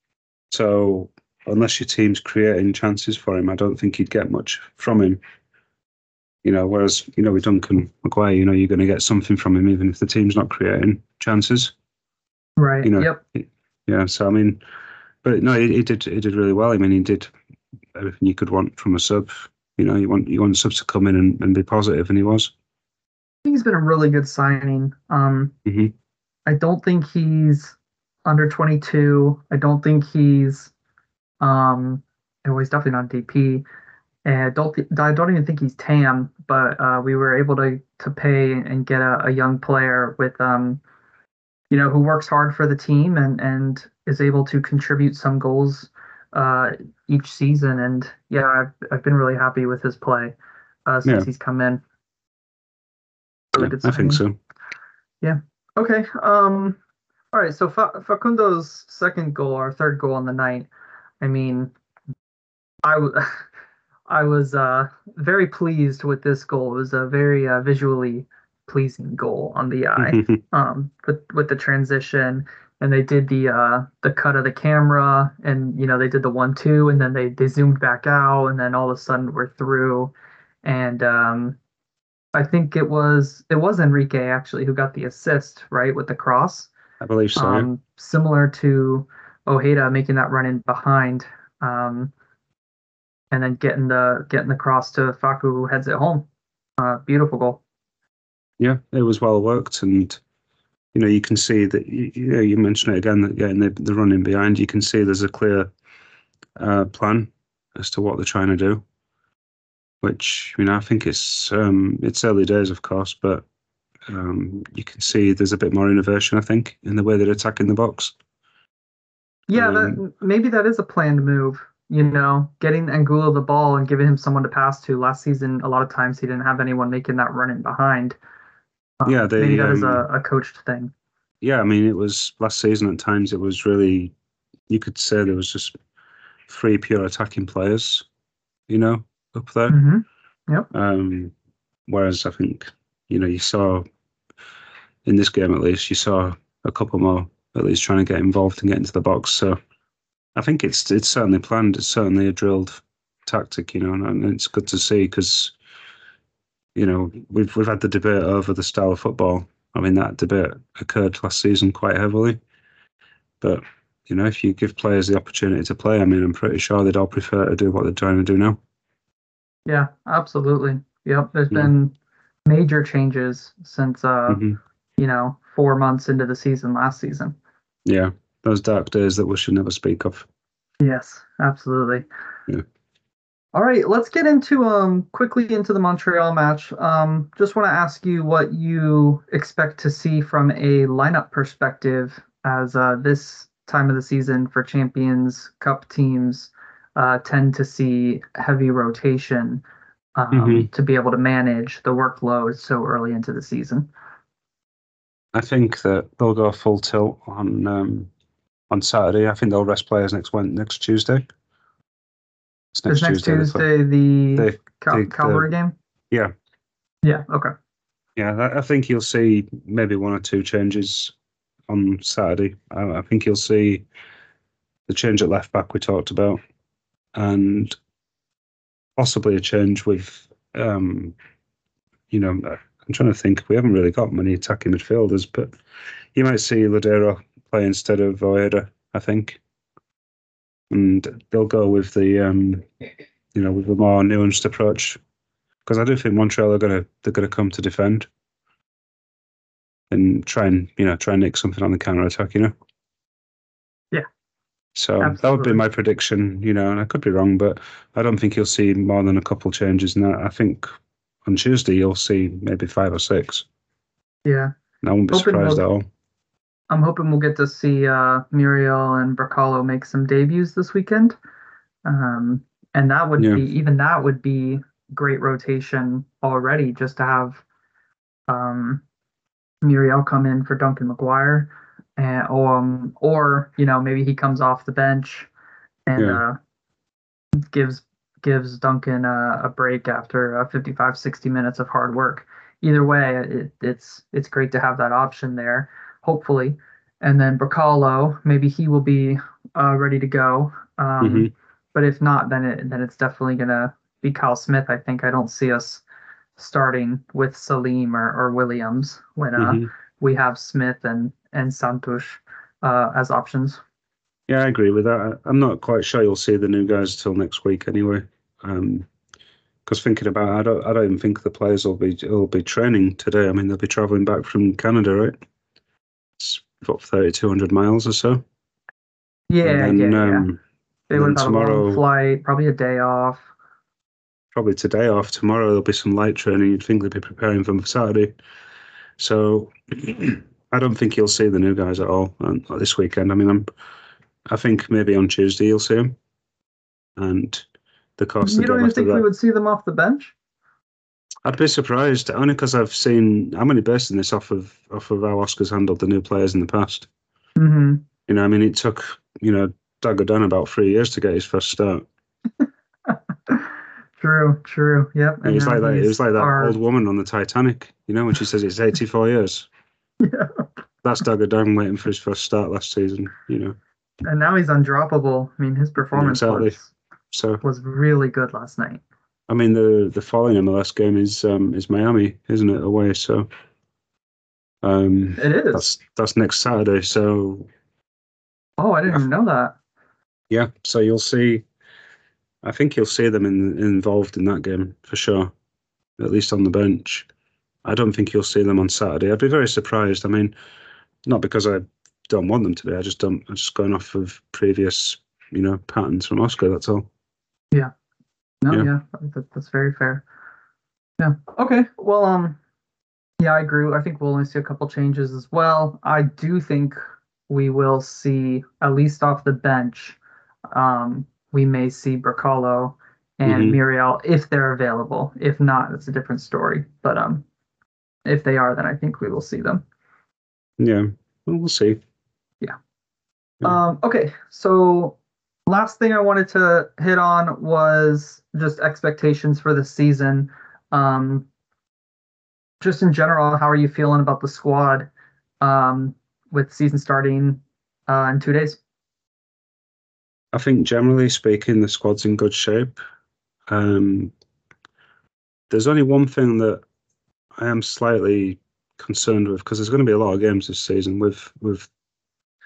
So unless your team's creating chances for him, I don't think you'd get much from him. You know, whereas, you know, with Duncan McGuire, you know, you're going to get something from him even if the team's not creating chances. Right. You know, Yep. yeah. So I mean, but no, he, he did he did really well. I mean, he did everything you could want from a sub. You know, you want you want subs to come in and, and be positive, and he was. I think he's been a really good signing. Um, Hmm. I don't think he's under twenty-two. I don't think he's um, oh, he's definitely not D P. And I don't th I don't even think he's T A M, but uh, we were able to to pay and get a, a young player with um you know who works hard for the team and and is able to contribute some goals uh each season. And yeah, I've I've been really happy with his play uh since Yeah, he's come in. Really yeah, good I think signing. so. Yeah. Okay. Um. All right. So Fa Facundo's second goal, our third goal on the night. I mean, I w I was uh, very pleased with this goal. It was a very uh, visually pleasing goal on the eye. Um, with with the transition, and they did the uh, the cut of the camera, and you know they did the one two, and then they they zoomed back out, and then all of a sudden we're through. And um, I think it was it was Enrique actually who got the assist right with the cross, I believe so. Yeah, um, similar to Ojeda making that run in behind. Um, and then getting the getting the cross to Faku who heads it home. Uh, beautiful goal. yeah, it was well worked, and you know you can see that. You, you know, you mentioned it again that yeah, in the the running behind, you can see there's a clear uh, plan as to what they're trying to do. Which you know, I think it's um, it's early days, of course, but um, you can see there's a bit more innovation, I think, in the way they're attacking the box. Yeah, Um, that maybe that is a planned move. You know, getting Angulo the ball and giving him someone to pass to. Last season, a lot of times he didn't have anyone making that run in behind. yeah, Um, maybe they that is a, um, a coached thing. yeah, I mean, it was last season at times. It was really you could say there was just three pure attacking players, you know, up there. Hmm. Yep. Um, whereas I think you know you saw in this game at least you saw a couple more at least trying to get involved and get into the box. So I think it's it's certainly planned. It's certainly a drilled tactic, you know, and, and it's good to see because you know we've we've had the debate over the style of football. I mean that debate occurred last season quite heavily, But you know, if you give players the opportunity to play, I mean, I'm pretty sure they'd all prefer to do what they're trying to do now. Yeah, absolutely. Yep, there's Yeah. been major changes since uh, hmm you know, four months into the season last season. Yeah, those dark days that we should never speak of. Yes, absolutely. Yeah. All right, let's get into um quickly into the Montreal match. Um, just want to ask you what you expect to see from a lineup perspective as uh, this time of the season for Champions Cup teams uh, tend to see heavy rotation um, hmm to be able to manage the workload so early into the season. I think that they'll go full tilt on um, on Saturday. I think they'll rest players next Wed next Tuesday. It's Is next next Tuesday. the fir- Tuesday the the- Cal- the- Calgary the- game? Yeah, Yeah, okay. yeah. I, I think you'll see maybe one or two changes on Saturday. I, I think you'll see the change at left back we talked about, and possibly a change with, um, you know, I'm trying to think. We haven't really got many attacking midfielders, but you might see Ladero play instead of Oeda, I think. And they'll go with the, um, you know, with a more nuanced approach, because I do think Montreal are gonna they're gonna come to defend and try and you know try and nick something on the counter attack. You know. Yeah. So that would Absolutely. be my prediction, you know, and I could be wrong, but I don't think you'll see more than a couple changes in that. I think on Tuesday you'll see maybe five or six. Yeah. And I won't be Hoping surprised we'll- at all. I'm hoping we'll get to see uh, Muriel and Bracalo make some debuts this weekend. Um, and that would Yeah. be, even that would be great rotation already, just to have um, Muriel come in for Duncan McGuire. And, um, or, you know, maybe he comes off the bench and Yeah. uh, gives gives Duncan a, a break after uh, fifty-five, sixty minutes of hard work. Either way, it, it's it's great to have that option there, hopefully. And then Bracalo, maybe he will be uh, ready to go. Um, Mhm. But if not, then it then it's definitely gonna be Kyle Smith. I think I don't see us starting with Salim or, or Williams when uh, Mhm. we have Smith and and Santos uh, as options. Yeah, I agree with that. I- I'm not quite sure you'll see the new guys till next week anyway. Um, because thinking about it, I don't, I don't even think the players will be will be training today. I mean, they'll be traveling back from Canada, right? It's about thirty-two hundred miles or so. Yeah, and then, yeah, yeah. um, They and would then have had a long tomorrow, flight, probably a day off. probably today off. Tomorrow there'll be some light training. You'd think they'd be preparing for Saturday. So I don't think you'll see the new guys at all um, this weekend. I mean, I'm, I think maybe on Tuesday you'll see them, and the course You of the don't game even after think we that. would see them off the bench? I'd be surprised only because I've seen I'm only basing this off of off of how Oscar's handled the new players in the past. Mm-hmm. You know, I mean, it took you know Dagodan about three years to get his first start. True, true. Yep. It was now like that. It he's was like that our- old woman on the Titanic. You know, when she says it's eighty-four years. Yeah. That's Dagodan waiting for his first start last season. You know, And now he's undroppable. I mean, his performance exactly. was, So was really good last night. I mean, the the following M L S game is um is Miami, isn't it? Away. So um, It is. that's that's next Saturday. So Oh, I didn't even know that. yeah, so you'll see. I think you'll see them in, involved in that game for sure, at least on the bench. I don't think you'll see them on Saturday. I'd be very surprised. I mean, not because I don't want them to be. I just don't. I'm just going off of previous, you know, patterns from Oscar. That's all. No, Yeah. yeah, that, that's very fair. Yeah. Okay. Well, um, yeah, I agree. I think we'll only see a couple changes as well. I do think we will see, at least off the bench, um, we may see Bracalo and Mhm. Muriel if they're available. If not, it's a different story. But um, if they are, then I think we will see them. Yeah. Well, we'll see. Yeah. Yeah. Um, okay, so last thing I wanted to hit on was just expectations for the season. Um, just in general, how are you feeling about the squad um, with season starting uh, in two days? I think generally speaking, the squad's in good shape. Um, there's only one thing that I am slightly concerned with because there's going to be a lot of games this season with with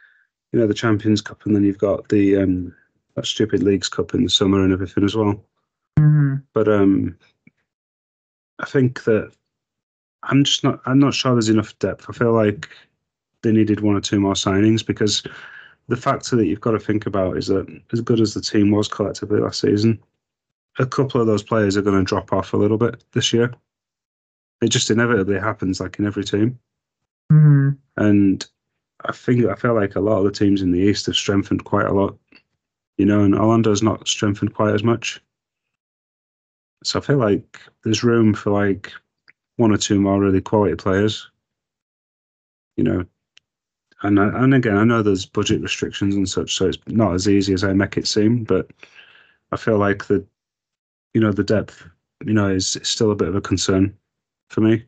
you know, the Champions Cup, and then you've got the um, that stupid Leagues Cup in the summer and everything as well. Mm-hmm. But um, I think that I'm just not. I'm not sure there's enough depth. I feel like they needed one or two more signings, because the factor that you've got to think about is that as good as the team was collectively last season, a couple of those players are going to drop off a little bit this year. It just inevitably happens, like in every team. Mm-hmm. And I think I feel like a lot of the teams in the East have strengthened quite a lot, you know, and Orlando's not strengthened quite as much. So I feel like there's room for like one or two more really quality players, you know. And and again, I know there's budget restrictions and such, so it's not as easy as I make it seem. But I feel like the, you know, the depth, you know, is still a bit of a concern for me.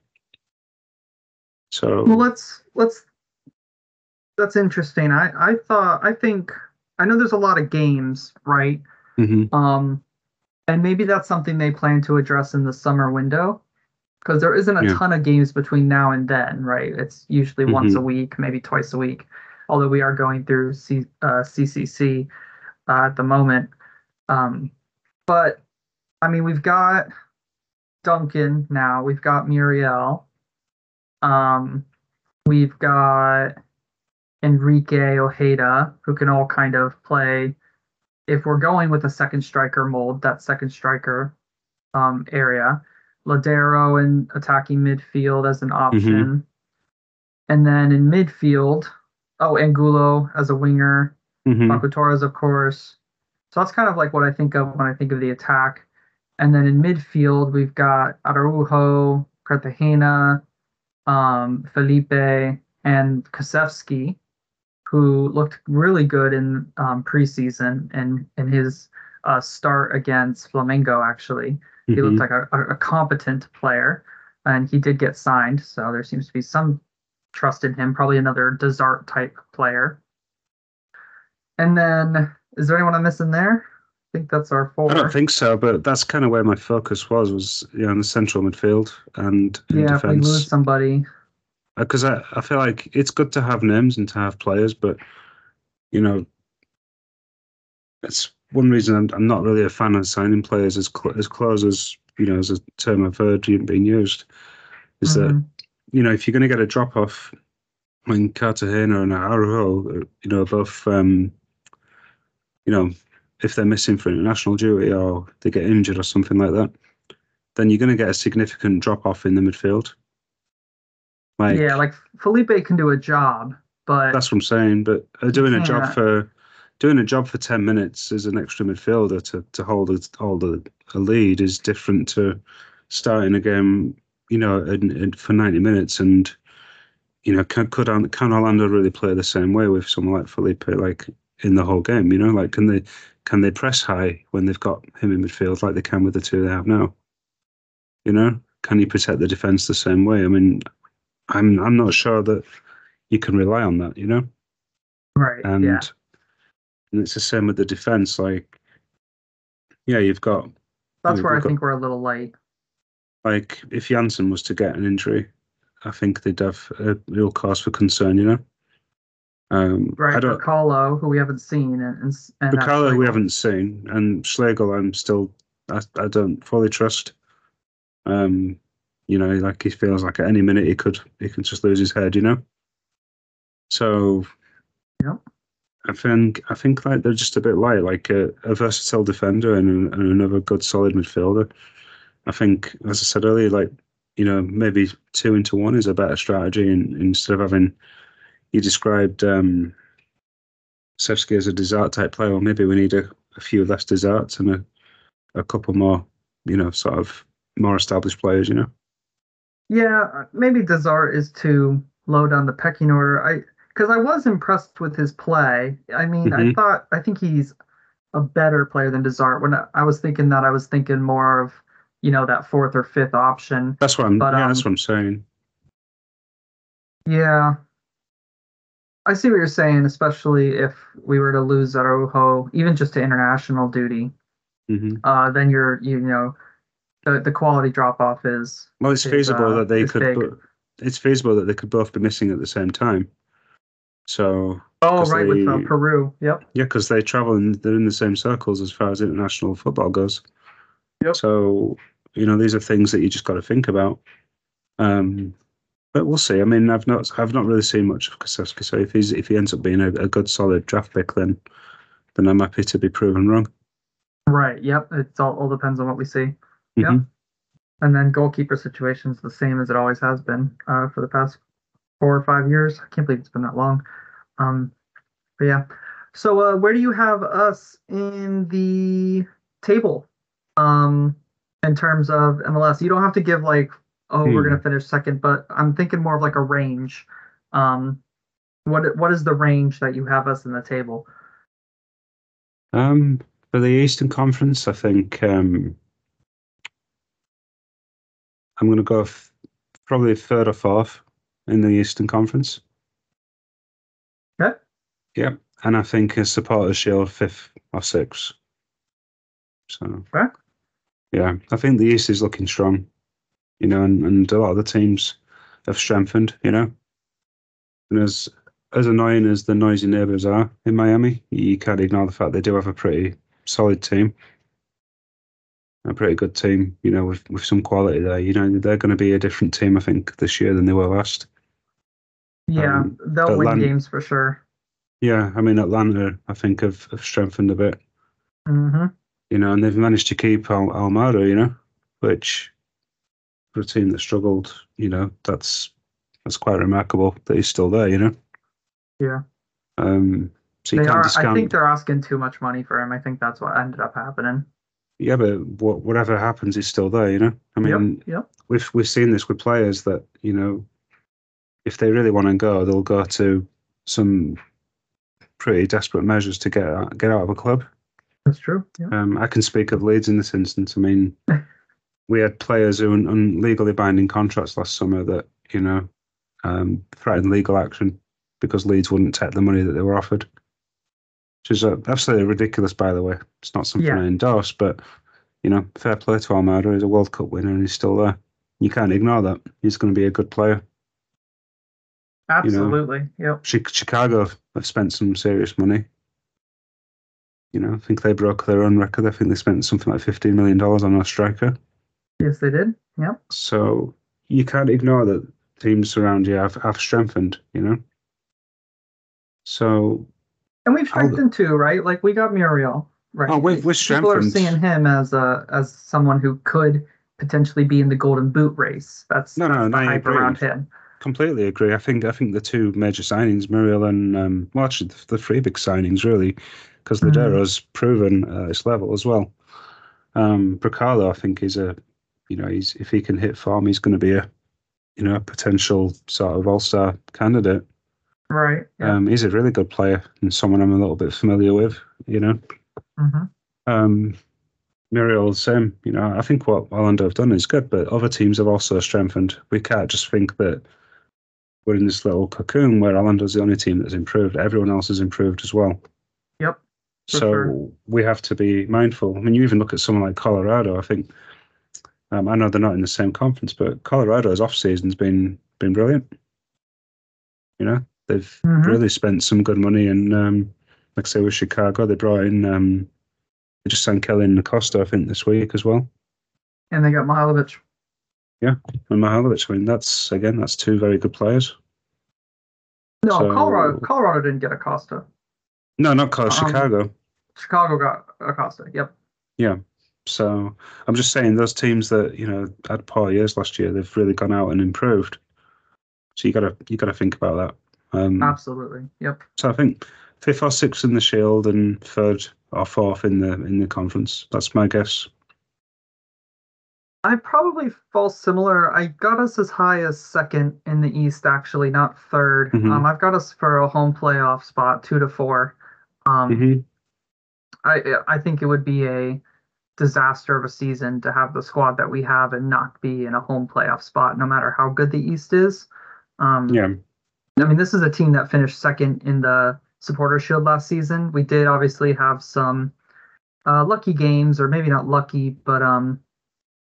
So Well, let's let's. That's interesting. I I thought I think I know there's a lot of games, right? mhm. Um, and maybe that's something they plan to address in the summer window, because there isn't a Yeah. ton of games between now and then, right? It's usually once a Mhm. week, maybe twice a week. Although we are going through C, uh, C C C uh, at the moment. Um, but I mean, we've got Duncan now. We've got Muriel. Um, we've got Enrique Ojeda, who can all kind of play. If we're going with a second striker mold, that second striker um, area, Ladero in attacking midfield as an option, and then in midfield, oh, Angulo as a winger, Mhm. Paco Torres, of course. So that's kind of like what I think of when I think of the attack. And then in midfield, we've got Araujo, Cartagena, um, Felipe, and Kasevsky, who looked really good in um, preseason and in his uh, start against Flamengo, actually. He looked Mhm. like a, a competent player, and he did get signed. So there seems to be some trust in him, probably another Desart type player. And then, is there anyone I'm missing there? I think that's our four. I don't think so, but that's kind of where my focus was, was you know, in the central midfield and in Yeah, if we lose defence. somebody. Because I, I feel like it's good to have names and to have players, but, you know, it's one reason I'm, I'm not really a fan of signing players as cl- as close as, you know, as a term I've heard being used, is that, Mhm. you know, if you're going to get a drop off when Cartagena and Araujo, you know, both, um, you know, if they're missing for international duty or they get injured or something like that, then you're going to get a significant drop off in the midfield. Like, Yeah, like Felipe can do a job, but that's what I'm saying. But uh, doing a job can't. for doing a job for ten minutes as an extra midfielder to to hold a, hold a, a lead is different to starting a game, you know, in, in, for ninety minutes. And you know, can could can Orlando really play the same way with someone like Felipe, like in the whole game? You know, like can they can they press high when they've got him in midfield like they can with the two they have now? You know, can you protect the defense the same way? I mean, I'm I'm not sure that you can rely on that, you know. Right. And Yeah. and it's the same with the defense. Like, yeah, you've got That's you know, where I we've got think we're a little light. like if Janssen was to get an injury, I think they'd have a real cause for concern, you know. Um, I Right. don't. Bercalo, who we haven't seen, and and, and uh, Bacala, we Schlegel. haven't seen, and Schlegel, I'm still, I, I don't fully trust. Um, you know, like he feels like at any minute he could, he could just lose his head, you know. So Yep. I think, I think like they're just a bit light, like a, a versatile defender and, and another good solid midfielder. I think, as I said earlier, like you know, maybe two into one is a better strategy, and instead of having, you described um, Sevsky as a Desart type player, well, maybe we need a, a few less Desarts and a a couple more, you know, sort of more established players, you know. Yeah, maybe Desart is too low down the pecking order. I because I was impressed with his play. I mean, I hmm thought I think he's a better player than Desart. When I, I was thinking that, I was thinking more of, you know, that fourth or fifth option. That's what I'm. But Yeah, that's um, what I'm saying. yeah, I see what you're saying, especially if we were to lose Araujo, even just to international duty. hmm Uh, then you're you know the the quality drop off is Well, it's is feasible uh that they is could, big. but it's feasible that they could both be missing at the same time. So Oh, 'Cause right, with uh, they- Peru. Yep. Yeah, because they travel and they're in the same circles as far as international football goes. Yep. So, you know, these are things that you just got to think about. Um, but we'll see. I mean, I've not, I've not really seen much of Kulusevski. So if he's, if he ends up being a, a good, solid draft pick, then, then I'm happy to be proven wrong. Right. Yep. It's all, all depends on what we see. Yep. Mhm. And then goalkeeper situation's the same as it always has been uh, for the past four or five years. I can't believe it's been that long. Um, but yeah. So uh, where do you have us in the table? Um, in terms of M L S, you don't have to give like, oh, we're Hmm. gonna finish second, but I'm thinking more of like a range. Um, what what is the range that you have us in the table? Um, for the Eastern Conference, I think um, I'm going to go f- probably third or fourth in the Eastern Conference. Okay. Yep. And I think a supporters shield fifth or sixth. So, Okay. yeah, I think the East is looking strong, you know, and, and a lot of the teams have strengthened, you know. And as as annoying as the noisy neighbours are in Miami, you can't ignore the fact they do have a pretty solid team, a pretty good team, you know, with, with some quality there. You know, they're going to be a different team, I think, this year than they were last. Yeah, Um, they'll win Atlanta- games for sure. Yeah, I mean, Atlanta, I think, have, have strengthened a bit, hmm you know, and they've managed to keep Al- Almada, you know, which for a team that struggled, you know, that's that's quite remarkable that he's still there, you know. Yeah. Um, so you They can't are. discount. I think they're asking too much money for him. I think that's what ended up happening. Yeah, but what, whatever happens, he's still there, you know. I mean, Yep. Yep. we've we've seen this with players that, you know, if they really want to go, they'll go to some pretty desperate measures to get out, get out of a club. That's true. Yeah. Um, I can speak of Leeds in this instance. I mean, we had players who on, on legally binding contracts last summer that, you know, um, threatened legal action because Leeds wouldn't take the money that they were offered, which is uh, absolutely ridiculous, by the way. It's not something Yeah. I endorse, but, you know, fair play to Almada. He's a World Cup winner and he's still there. You can't ignore that. He's going to be a good player. Absolutely. Yep. Chi- Chicago have spent some serious money. You know, I think they broke their own record. I think they spent something like fifteen million dollars on a striker. Yes, they did. Yep. So you can't ignore that teams around you have, have strengthened, you know? So, And we've I'll- strengthened too, right? Like we got Muriel, right? Oh, we've- we're People are strengthened. seeing him as a as someone who could potentially be in the Golden Boot race. That's, No, that's no, the no, I hype agree. around him. completely agree. I think I think the two major signings, Muriel and, um, well, actually, the, the three big signings, really, because Mhm. Ladera's proven uh, his level as well. Um, Bricalo, I think, is a, you know, he's if he can hit form, he's going to be a, you know, a potential sort of all-star candidate. Right. Yeah. Um, he's a really good player and someone I'm a little bit familiar with, you know. hmm Um, Muriel, same. You know, I think what Orlando have done is good, but other teams have also strengthened. We can't just think that we're in this little cocoon where Orlando's the only team that's improved. Everyone else has improved as well. Yep. For So sure. we have to be mindful. I mean, you even look at someone like Colorado. I think um, I know they're not in the same conference, but Colorado's off season's been been brilliant. You know, they've Mhm. really spent some good money, and um, like I say with Chicago, they brought in um, they just signed Kelly and Acosta, I think, this week as well. And they got Mihailovic. And Mihailovic. I mean, that's again, that's two very good players. No, So- Colorado. Colorado didn't get Acosta. No, not Col- Um, Chicago. Chicago got Acosta. Yep. Yeah. So I'm just saying those teams that, you know, had poor years last year, they've really gone out and improved. So you gotta you gotta think about that. Um, Absolutely. Yep. so I think fifth or sixth in the Shield and third or fourth in the in the conference. That's my guess. I probably fall similar. I got us as high as second in the East, actually, not third. Mhm. Um, I've got us for a home playoff spot, two to four. Um, hmm I I think it would be a disaster of a season to have the squad that we have and not be in a home playoff spot, no matter how good the East is. Um, Yeah. I mean, this is a team that finished second in the Supporter Shield last season. We did obviously have some uh, lucky games, or maybe not lucky, but um,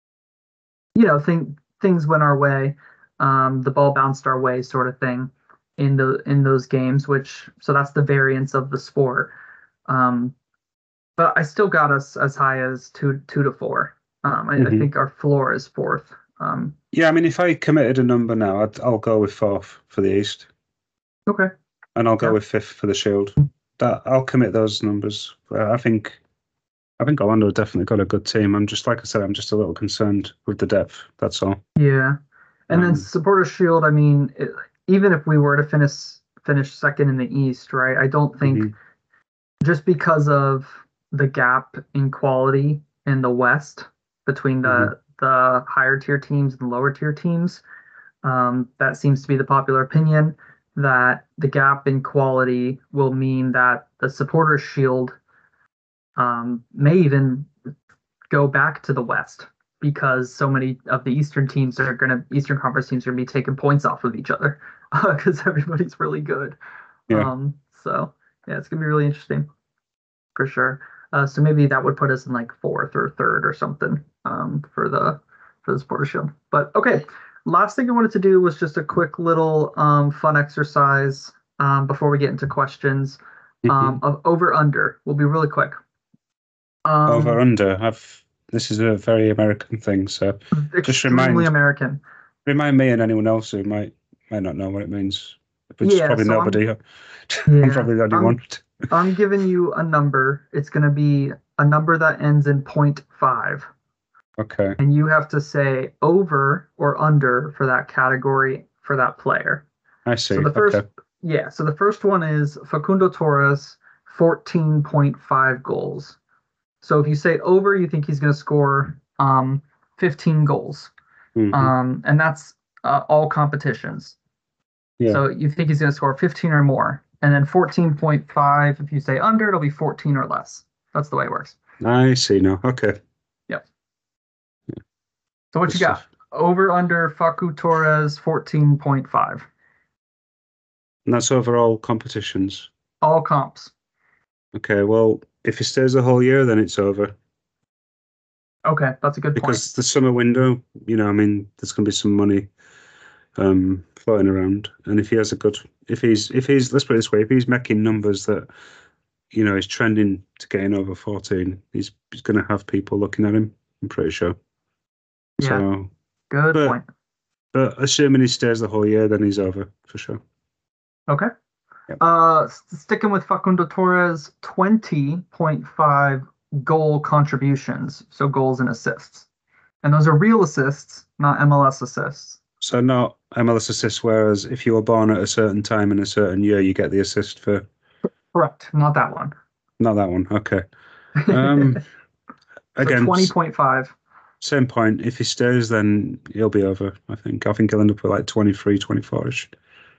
you know, thing, things went our way. Um, the ball bounced our way, sort of thing. in the in those games, which so that's the variance of the sport. Um, but I still got us as high as two two to four. Um, I, I Mhm. think our floor is fourth. Um, Yeah, I mean, if I committed a number now, I'd, I'll go with fourth for the East, okay. and I'll go Yeah. with fifth for the Shield. That I'll commit those numbers. Uh, I think, I think Orlando have definitely got a good team. I'm just like I said, I'm just a little concerned with the depth. That's all. Yeah. And then Um, Supporter Shield, I mean, it, even if we were to finish finish second in the East, right? I don't think mhm. just because of the gap in quality in the West between the Mhm. the higher tier teams and lower tier teams, um, that seems to be the popular opinion that the gap in quality will mean that the Supporter Shield um, may even go back to the West because so many of the Eastern teams are going to Eastern Conference teams are going to be taking points off of each other because everybody's really good. Yeah. Um, so yeah, it's going to be really interesting for sure. Uh, so maybe that would put us in like fourth or third or something um, for the for the Supporter Shield. But okay, last thing I wanted to do was just a quick little um, fun exercise um, before we get into questions um, Mhm. of over under. We'll be really quick. Um, Over under. I've this is a very American thing, so just extremely remind American. remind me and anyone else who might might not know what it means. Which is Yeah, probably so I'm nobody. I'm yeah, probably the only I'm one. I'm giving you a number. It's going to be a number that ends in point five. Okay, And you have to say over or under for that category for that player. I So see. the first, Okay. yeah, so the first one is Facundo Torres, fourteen point five goals. So if you say over, you think he's going to score um, fifteen goals. Hmm. Um, and that's uh, all competitions. Yeah, So you think he's going to score fifteen or more. And then fourteen point five, if you say under, it'll be fourteen or less. That's the way it works. I see now. Okay, Yep. So what good you got? stuff. Over under Facu Torres, fourteen point five. And that's overall competitions. All comps. Okay, well, if he stays the whole year, then it's over. Okay, that's a good point. Because the summer window, you know, I mean, there's going to be some money um, floating around, and if he has a good, if he's, if he's, let's put it this way, if he's making numbers that, you know, is trending to getting over fourteen, he's, he's going to have people looking at him. I'm pretty sure. Yeah, So, good but point. but assuming he stays the whole year, then he's over for sure. Okay. Yep. Uh, s- sticking with Facundo Torres, twenty point five goal contributions, so goals and assists. And those are real assists, not M L S assists. So not M L S assist, whereas if you were born at a certain time in a certain year, you get the assist for. Correct, not that one. Not that one. Okay. Um. So Again, twenty s- point five. same point. If he stays, then he'll be over. I think. I think he'll end up with like twenty-three, twenty-four-ish.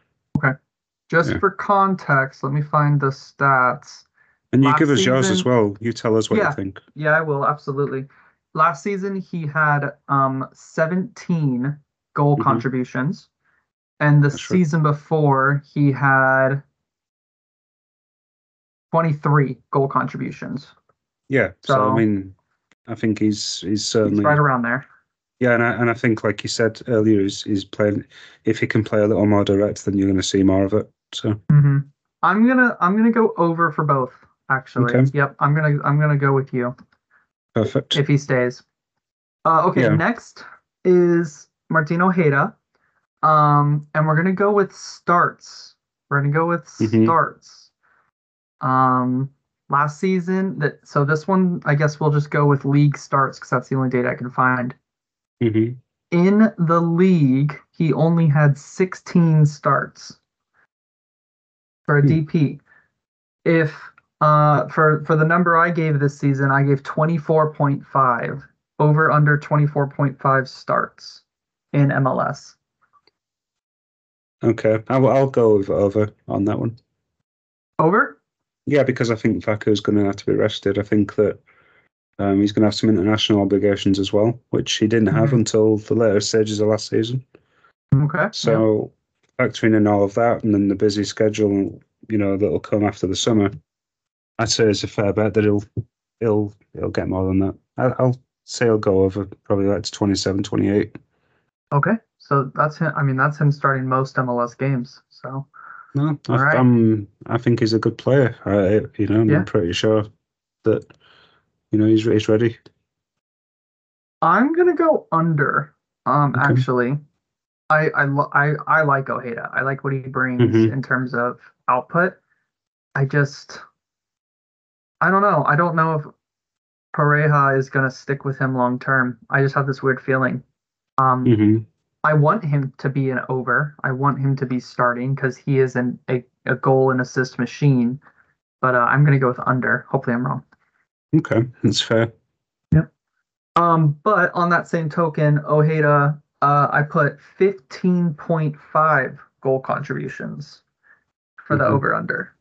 Just Yeah. for context, let me find the stats. And you Last give us yours as season- well. You tell us what Yeah. you think. Yeah, I will, absolutely. Last season, he had um seventeen goal Mhm. contributions. And the That's right. season before, he had twenty-three goal contributions. Yeah. So, So- I mean, I think he's he's certainly He's right around there. yeah, and I, and I think like you said earlier, he's, he's playing. If he can play a little more direct, then you're going to see more of it. So hmm I'm gonna I'm gonna go over for both, actually. Okay. Yep, I'm gonna I'm gonna go with you perfect. if he stays. Uh, okay, Yeah. next is Martin Ojeda. Um, and we're gonna go with starts. We're gonna go with Mhm. starts. Um, last season that so this one I guess we'll just go with league starts because that's the only data I can find. hmm In the league, he only had sixteen starts for a Hmm. D P. If uh for for the number I gave this season, I gave twenty-four point five, over under twenty-four point five starts in M L S. Okay, I'll I'll go with over on that one. Over? Yeah, because I think Faku's going to have to be rested. I think that um, he's going to have some international obligations as well, which he didn't have Mhm. until the later stages of last season. Okay. yeah. So factoring in all of that and then the busy schedule, you know, that'll come after the summer, I'd say it's a fair bet that he'll he'll he'll get more than that. I, I'll say he'll go over probably like to twenty-seven, twenty-eight. Okay. So that's him. I mean, that's him starting most M L S games. So No, I, All right. I'm. I think he's a good player. I, you know, Yeah. I'm pretty sure that you know he's he's ready. I'm gonna go under. Um, Okay. actually, I I lo- I I like Ojeda. I like what he brings hmm in terms of output. I just I don't know. I don't know if Pareja is gonna stick with him long term. I just have this weird feeling. Um, hmm I want him to be an over. I want him to be starting because he is an a, a goal and assist machine. But uh, I'm gonna go with under. Hopefully, I'm wrong. Okay, that's fair. Yep. Um, but on that same token, Ojeda, uh, I put fifteen point five goal contributions for the hmm over under.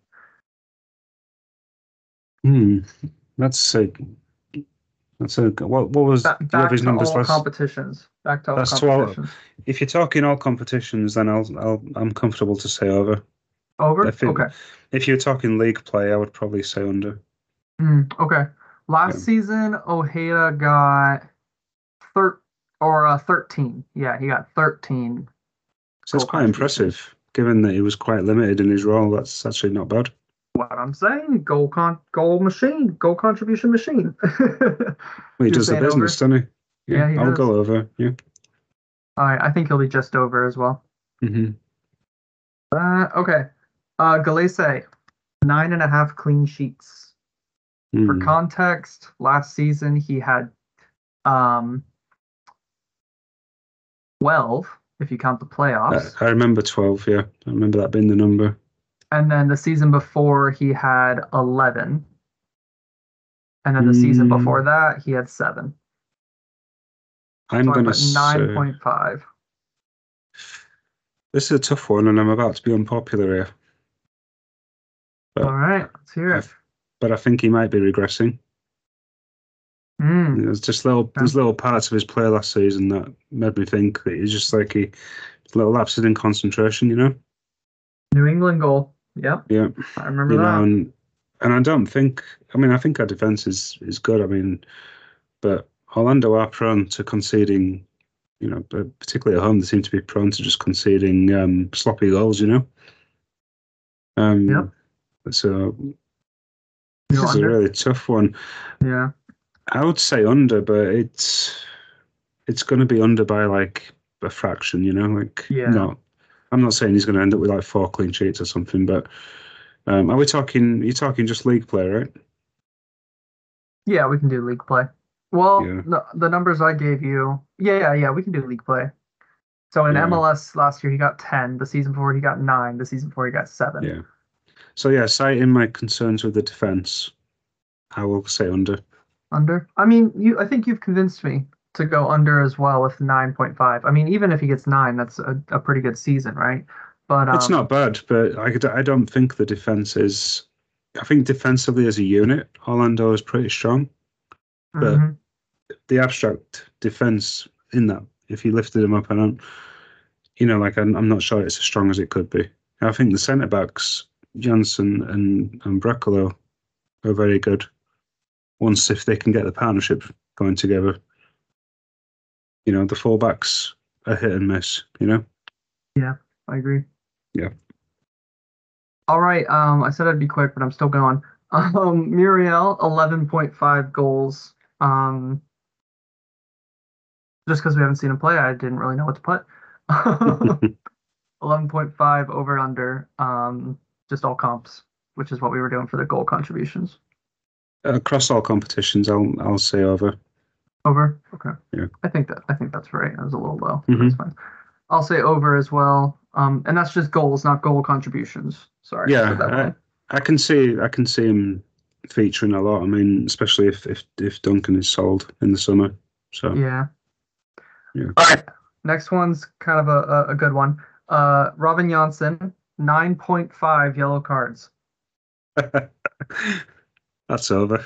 Hmm. That's a that's a what what was Ba do you have back his to numbers all last? competitions. Back to all That's twelve. competitions. If you're talking all competitions, then I'll I'll I'm comfortable to say over. Over? If it Okay. if you're talking league play, I would probably say under. Mm, okay. Yeah, Last season, Ojeda got thir or uh, thirteen. Yeah, he got thirteen so that's goal quite contributions. impressive, given that he was quite limited in his role. That's actually not bad. What I'm saying, goal con goal machine, goal contribution machine. Well, he You're does the saying business, over? doesn't he? Yeah, Yeah, he I'll does. go over. Yeah. All right, I think he'll be just over as well. hmm Uh, okay. Uh, Galese, nine and a half clean sheets. For Mm. context, last season he had um twelve, if you count the I, playoffs. I remember twelve. Yeah, I remember that being the number. And then the season before he had eleven. And then the season before Mm, that he had seven. I'm So I gonna put say nine point five. this is a tough one, and I'm about to be unpopular here, All but right, let's hear I it. but I think he might be regressing. Mm, There's just little okay. there's little parts of his play last season that made me think that he's just like he little lapses in concentration, you know. New England goal. Yep, Yeah, I remember you know, that. and and I don't think. I mean, I think our defense is is good. I mean, but Orlando are prone to conceding. You know, but particularly at home, they seem to be prone to just conceding um, sloppy goals. You know, Yep. um, so this You is a under? really tough one. Yeah. I would say under, but it's it's going to be under by like a fraction. You know, like Yeah. not. I'm not saying he's going to end up with like four clean sheets or something, but um, are we talking? You're talking just league play, right? Yeah, we can do league play. Well, Yeah, the, the numbers I gave you, yeah, yeah, yeah, we can do league play. So in yeah, M L S last year, he got ten. The season before, he got nine. The season before, he got seven. yeah. So yeah, citing my concerns with the defense, I will say under. Under. I mean, you. I think you've convinced me to go under as well with nine point five. I mean, even if he gets nine, that's a, a pretty good season, right? But It's um, not bad, but I, could- I don't think the defense is. I think defensively as a unit, Orlando is pretty strong, but mhm. the abstract defense in that, if you lifted them up, I don't, you know, like I'm, I'm not sure it's as strong as it could be. I think the centre backs, Johnson and and Brecalo, are very good. Once if they can get the partnership going together, you know, the fullbacks are hit and miss. You know, Yeah, I agree. yeah. All right. Um, I said I'd be quick, but I'm still going. Um, Muriel, eleven point five goals. Um, just because we haven't seen him play, I didn't really know what to put. eleven point five over under. Um, just all comps, which is what we were doing for the goal contributions. Across all competitions, I'll I'll say over. Over. Okay. Yeah. I think that I think that's right. I was a little low, but hmm that's fine. I'll say over as well. Um, and that's just goals, not goal contributions. Sorry, I said that Yeah, wrong. I, I can see I can see him featuring a lot. I mean, especially if if if Duncan is sold in the summer. So Yeah. yeah, All right. Next one's kind of a, a, a good one. Uh, Robin Janssen, nine point five yellow cards. that's over.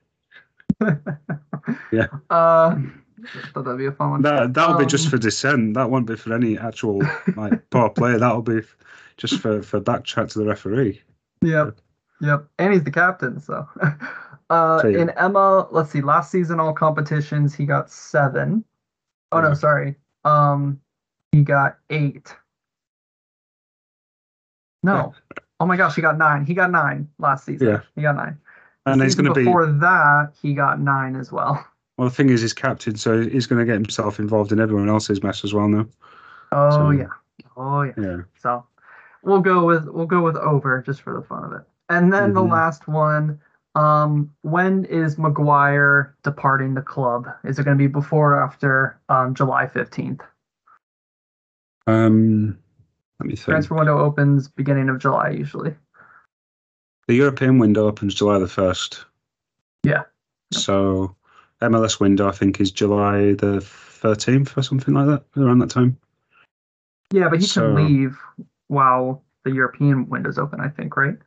Yeah, Uh, thought that'd be a fun one. that that'll be just Um, for dissent. That won't be for any actual like poor play. That'll be f- just for for backchat to the referee. yep, yep. And he's the captain, so. Uh, So yeah, in Emma, let's see, last season all competitions he got seven. Oh no, yeah. sorry. Um, he got eight. No. Oh my gosh, he got nine. He got nine last season. Yeah. He got nine. The And he's season going to be. before that, he got nine as well. Well, the thing is, he's captain, so he's going to get himself involved in everyone else's mess as well now. Oh So, yeah. Oh yeah. Yeah. So we'll go with we'll go with over just for the fun of it. And then the Mhm. last one, um, when is Maguire departing the club? Is it going to be before or after um, July fifteenth? Um, let me think. Transfer window opens beginning of July usually. The European window opens July the first. Yeah. So M L S window, I think, is July the thirteenth or something like that, around that time. Yeah, but he So- can leave while the European window's open, I think, right?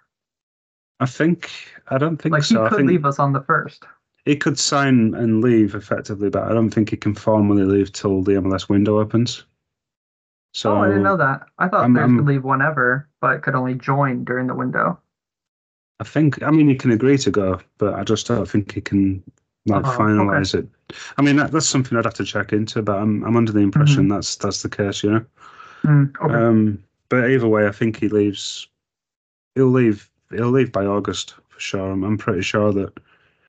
I think, I don't think Like so. he I could think leave us on the first. he could sign and leave effectively, but I don't think he can formally leave till the M L S window opens. So Oh, I didn't know that. I thought I'm- players I'm- could leave whenever, but could only join during the window. I think, I mean, he can agree to go, but I just don't think he can like Oh, okay. finalize it. I mean, that, that's something I'd have to check into, but I'm I'm under the impression Mm-hmm. that's that's the case, you know. Mm, okay. Um, but either way, I think he leaves. He'll leave. He'll leave by August for sure. I'm, I'm pretty sure that.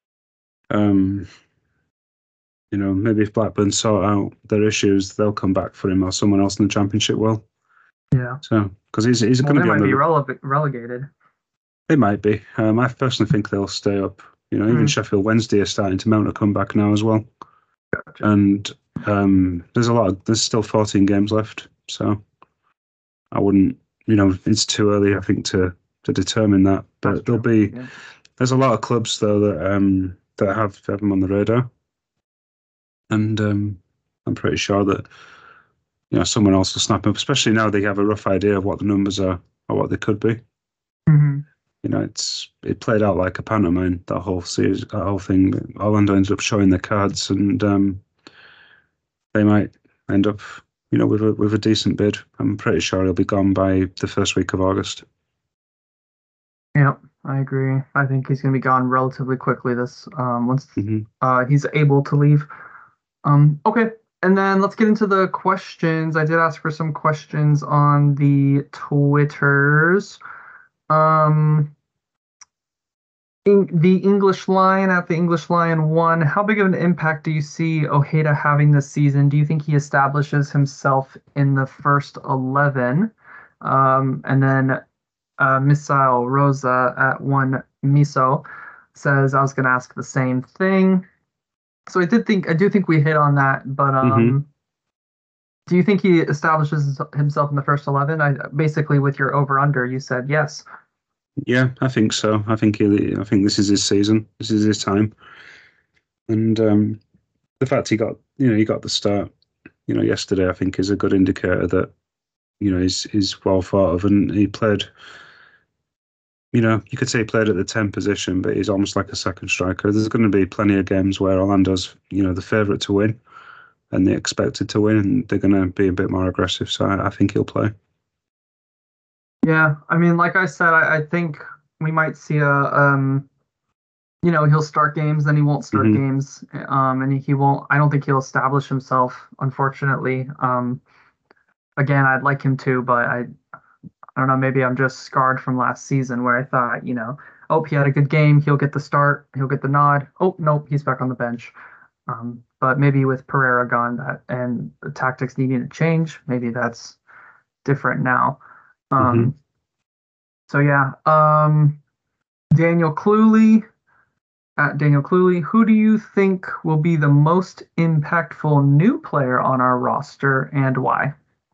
Um, you know, maybe if Blackburn sort out their issues, they'll come back for him, or someone else in the Championship will. Yeah. So, because he's he's Well, going to they be on might the. be rele- relegated. They might be. Um, I personally think they'll stay up. You know, even Mm. Sheffield Wednesday are starting to mount a comeback now as well. Gotcha. And um, there's a lot. Of, there's still fourteen games left, so I wouldn't. You know, it's too early, I think, to to determine that. But That's there'll true. be. Yeah. There's a lot of clubs though that um that have have them on the radar, and um, I'm pretty sure that you know someone else will snap them up. Especially now they have a rough idea of what the numbers are or what they could be. Mm-hmm. You know, it's it played out like a pantomime, that whole series, that whole thing. Orlando ended up showing their cards, and um, they might end up, you know, with a with a decent bid. I'm pretty sure he'll be gone by the first week of August. Yep, I agree. I think he's going to be gone relatively quickly. This um once hmm uh he's able to leave. Um. Okay. And then let's get into the questions. I did ask for some questions on the Twitters. Um, in, the English Lion at the English Lion one. How big of an impact do you see Ojeda having this season? Do you think he establishes himself in the first eleven? Um, and then uh, Missile Rosa at one Miso says I was going to ask the same thing. So I did think I do think we hit on that, but um, Mhm. do you think he establishes himself in the first eleven? I basically with your over under, you said yes. Yeah, I think so. I think he. I think this is his season. This is his time. And um, the fact he got, you know, he got the start, you know, yesterday, I think is a good indicator that, you know, he's he's well thought of, and he played. You know, you could say he played at the ten position, but he's almost like a second striker. There's going to be plenty of games where Orlando's, you know, the favourite to win, and they're expected to win, and they're going to be a bit more aggressive. So I, I think he'll play. Yeah, I mean, like I said, I, I think we might see a, um, you know, he'll start games, then he won't start Mhm. games, um, and he won't. I don't think he'll establish himself, unfortunately. Um, again, I'd like him to, but I, I don't know. Maybe I'm just scarred from last season where I thought, you know, oh, he had a good game, he'll get the start, he'll get the nod. Oh, nope, he's back on the bench. Um, but maybe with Pereira gone, that and the tactics needing to change, maybe that's different now. Um, So yeah, um, Daniel Cluley at Daniel Cluley. Who do you think will be the most impactful new player on our roster and why?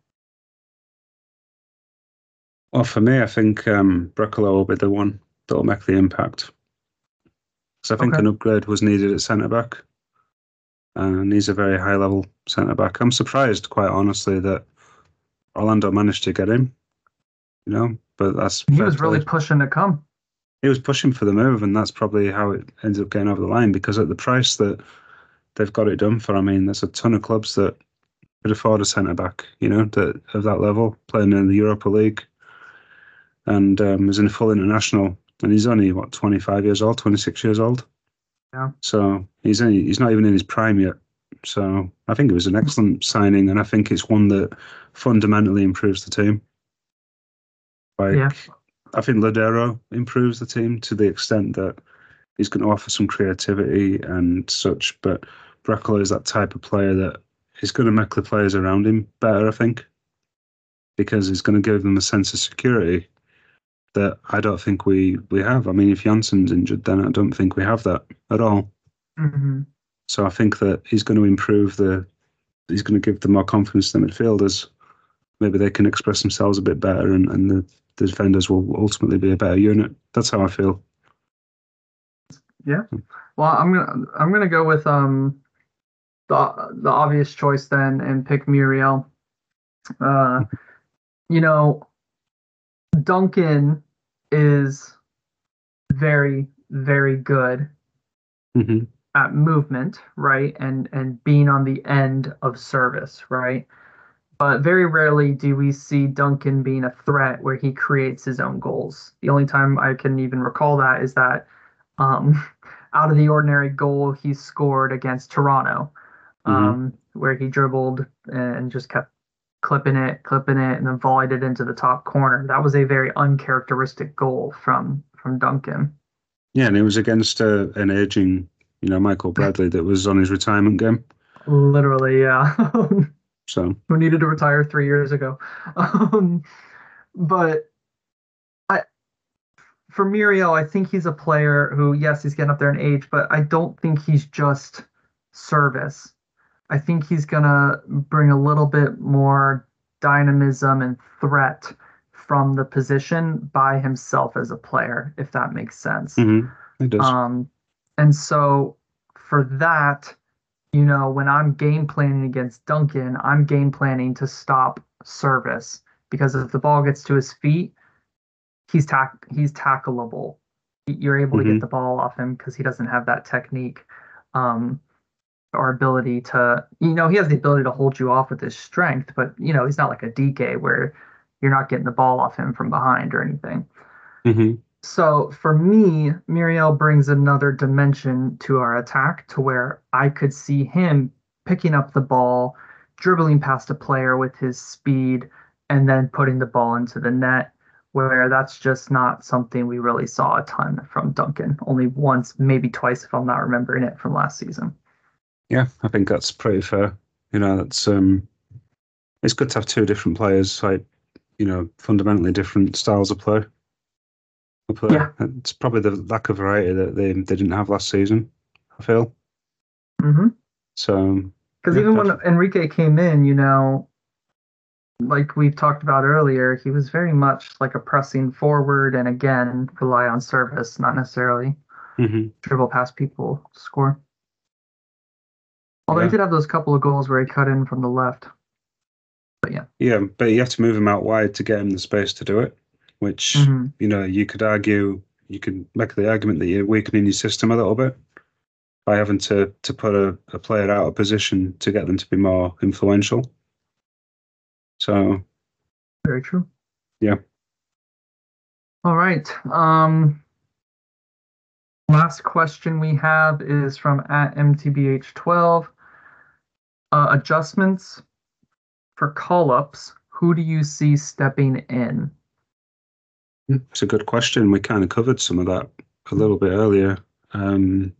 Well, for me, I think um, Brekalo will be the one that will make the impact. Because I think Okay. an upgrade was needed at centre back, and he's a very high level centre back. I'm surprised, quite honestly, that Orlando managed to get him. You know, but that's He fair was really play. pushing to come. He was pushing for the move, and that's probably how it ended up getting over the line. Because at the price that they've got it done for, I mean, there's a ton of clubs that could afford a centre back. You know, that of that level, playing in the Europa League, and um, is in a full international. And he's only what twenty-five years old, twenty-six years old. Yeah. So he's only, he's not even in his prime yet. So I think it was an excellent signing, and I think it's one that fundamentally improves the team. Like, Yeah. I think Ladero improves the team to the extent that he's going to offer some creativity and such, but Brecalo is that type of player that is going to make the players around him better, I think, because he's going to give them a sense of security that I don't think we, we have. I mean, if Janssen's injured, then I don't think we have that at all. Mm-hmm. So I think that he's going to improve the, he's going to give them more confidence to the midfielders. Maybe they can express themselves a bit better, and, and the, the defenders will ultimately be a better unit. That's how I feel. Yeah. Well, I'm gonna I'm gonna go with um the the obvious choice then and pick Muriel. Uh, you know, Duncan is very very good Mm-hmm. at movement, right, and and being on the end of service, right. But very rarely do we see Duncan being a threat where he creates his own goals. The only time I can even recall that is that um, out of the ordinary goal he scored against Toronto, um, mm-hmm. where he dribbled and just kept clipping it, clipping it, and then volleyed it into the top corner. That was a very uncharacteristic goal from from Duncan. Yeah, and it was against uh, an aging, you know, Michael Bradley that was on his retirement game. Literally, yeah. So who needed to retire three years ago. Um, but I, for Muriel, I think he's a player who, yes, he's getting up there in age, but I don't think he's just service. I think he's going to bring a little bit more dynamism and threat from the position by himself as a player, if that makes sense. Mm-hmm. It does. Um, and so for that, you know, when I'm game planning against Duncan, I'm game planning to stop service, because if the ball gets to his feet, he's tack he's tackleable. You're able mm-hmm. to get the ball off him because he doesn't have that technique um, or ability to, you know, he has the ability to hold you off with his strength, but, you know, he's not like a D K where you're not getting the ball off him from behind or anything. Mm-hmm. So for me, Muriel brings another dimension to our attack to where I could see him picking up the ball, dribbling past a player with his speed, and then putting the ball into the net, where that's just not something we really saw a ton from Duncan. Only once, maybe twice, if I'm not remembering it from last season. Yeah, I think that's pretty fair. You know, that's um, it's good to have two different players, like, you know, fundamentally different styles of play. Play. Yeah. It's probably the lack of variety that they, they didn't have last season, I feel. Mm-hmm. So, because yeah, even definitely. when Enrique came in, you know, like we've talked about earlier, he was very much like a pressing forward and again rely on service, not necessarily mm-hmm. dribble past people to score. Although yeah. he did have those couple of goals where he cut in from the left. But yeah. Yeah, but you have to move him out wide to get him the space to do it, which, mm-hmm. you know, you could argue, you could make the argument that you're weakening your system a little bit by having to, to put a, a player out of position to get them to be more influential. So. Very true. Yeah. All right. Um, last question we have is from at M T B H twelve. Uh, adjustments for call-ups. Who do you see stepping in? It's a good question. We kind of covered some of that a little bit earlier. Um,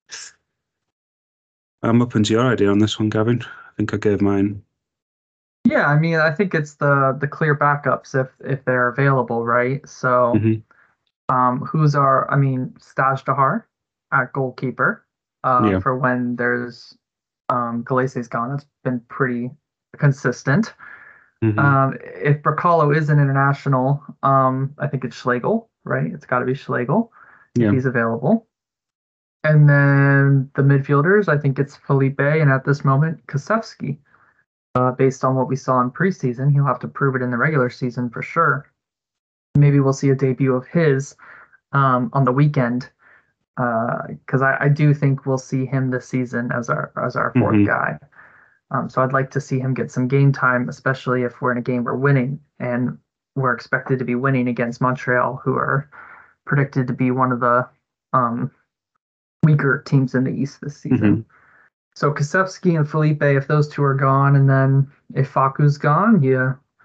I'm open to your idea on this one, Gavin. I think I gave mine. Yeah, I mean, I think it's the the clear backups if if they're available, right? So, mm-hmm. um, who's our? I mean, Staj Dahar at goalkeeper. Uh, yeah. For when there's um Galese's gone, it's been pretty consistent. Mm-hmm. Um, if Brecalo is an international, um, I think it's Schlegel, right? It's got to be Schlegel yeah. if he's available. And then the midfielders, I think it's Felipe, and at this moment, Kasevsky. Uh, based on what we saw in preseason, he'll have to prove it in the regular season for sure. Maybe we'll see a debut of his um, on the weekend, because uh, I, I do think we'll see him this season as our as our fourth mm-hmm. guy. Um, so I'd like to see him get some game time, especially if we're in a game we're winning, and we're expected to be winning against Montreal, who are predicted to be one of the um, weaker teams in the East this season. Mm-hmm. So Kasevsky and Felipe, if those two are gone, and then if Facu's gone, you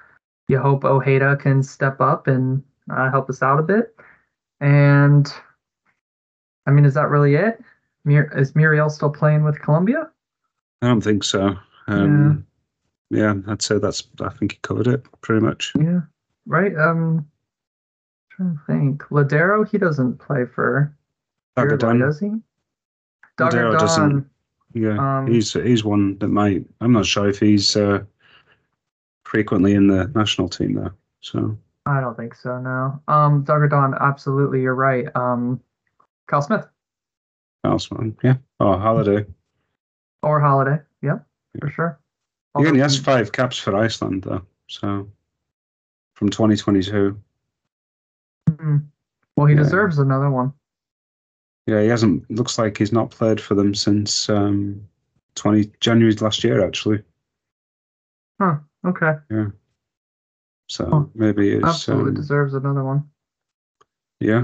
you hope Ojeda can step up and uh, help us out a bit. And I mean, is that really it? Mir- is Muriel still playing with Colombia? I don't think so. Um, yeah. yeah, I'd say that's. I think he covered it pretty much. Yeah, right. Um, trying to think. Ladero, he doesn't play for Uruguay, Dagadan. does he? Ladero doesn't. Dagadan. Yeah, Um, he's he's one that might. I'm not sure if he's uh, frequently in the national team though. So I don't think so. No. Um, Dagadan, absolutely, you're right. Um, Kyle Smith Osman, yeah. Oh, Holiday. or Holiday. Yep, for sure. He only Although has he- five caps for Iceland though. So from twenty twenty-two. Mhm. Well, he Yeah. deserves another one. Yeah, he hasn't. Looks like he's not played for them since um, twenty January last year, actually. Huh. Okay. Yeah. So Oh, maybe it's Absolutely um, deserves another one. yeah.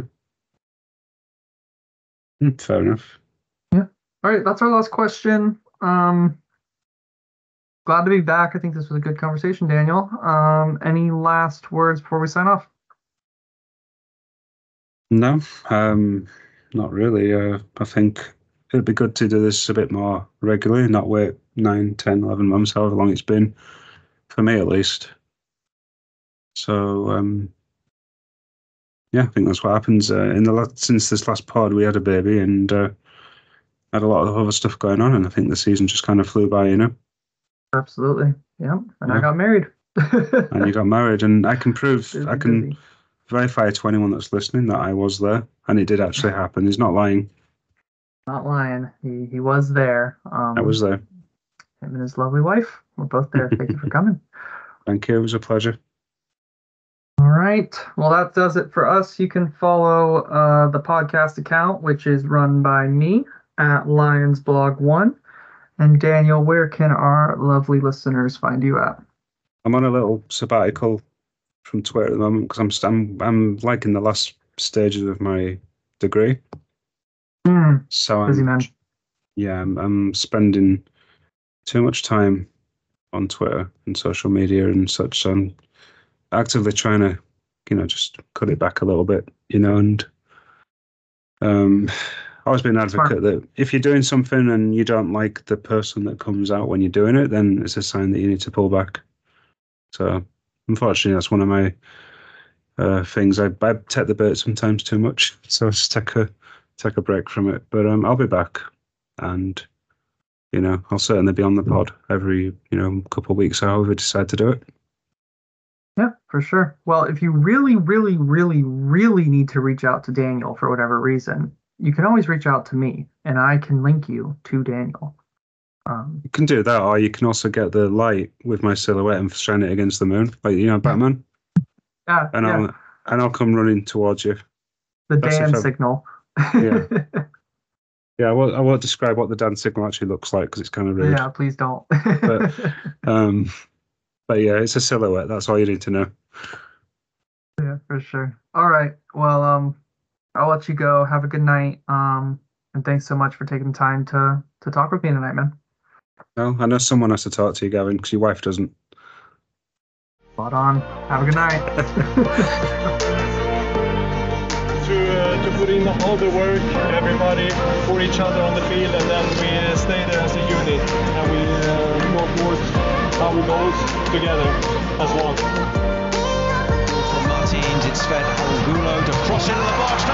Hmm, fair enough. All right, that's our last question. Um, glad to be back. I think this was a good conversation, Daniel. Um, any last words before we sign off? No, um, not really. Uh, I think it'd be good to do this a bit more regularly, not wait nine, ten, eleven months, however long it's been, for me at least. So, um, yeah, I think that's what happens. Uh, in the last, since this last pod, we had a baby and uh, had a lot of other stuff going on, and I think the season just kind of flew by, you know. Absolutely. Yeah. And I Yeah. got married. And you got married, and I can prove, Busy, I can busy. verify to anyone that's listening that I was there, and it did actually happen. He's not lying. Not lying. He he was there. Um, I was there. him and his lovely wife were both there. Thank you for coming. Thank you. It was a pleasure. All right. Well, that does it for us. You can follow uh, the podcast account, which is run by me at Lions Blog One. And Daniel, where can our lovely listeners find you at? I'm on a little sabbatical from Twitter at the moment because I'm, st- I'm I'm like in the last stages of my degree. Mm, So busy I'm man. yeah I'm, I'm spending too much time on Twitter and social media and such. So I'm actively trying to, you know, just cut it back a little bit, you know, and um, I've always been an advocate that if you're doing something and you don't like the person that comes out when you're doing it, then it's a sign that you need to pull back. So unfortunately, that's one of my uh, things. I, I take the bait sometimes too much, so I just take a take a break from it. But um, I'll be back, and you know, I'll certainly be on the pod every you know couple of weeks, however I decide to do it. Yeah, for sure. Well, if you really, really, really, really need to reach out to Daniel for whatever reason, you can always reach out to me, and I can link you to Daniel. Um, You can do that, or you can also get the light with my silhouette and shine it against the moon, like you know, Batman. yeah, And yeah, I'll and I'll come running towards you. the that's Dan if I'm- signal. Yeah. Yeah, I won't, I won't describe what the Dan signal actually looks like because it's kind of rude. Yeah, please don't. But- Um, but yeah, it's a silhouette. That's all you need to know. Yeah, for sure. All right. Well, um, I'll let you go. Have a good night. Um, and thanks so much for taking the time to to talk with me tonight, man. Well, I know someone has to talk to you, Gavin, because your wife doesn't. Spot on. Have a good night. to uh, to put in all the work, everybody for each other on the field, and then we uh, stay there as a unit, and we uh, go towards our goals together as one. From Martins, it's fed Angulo to cross into the box.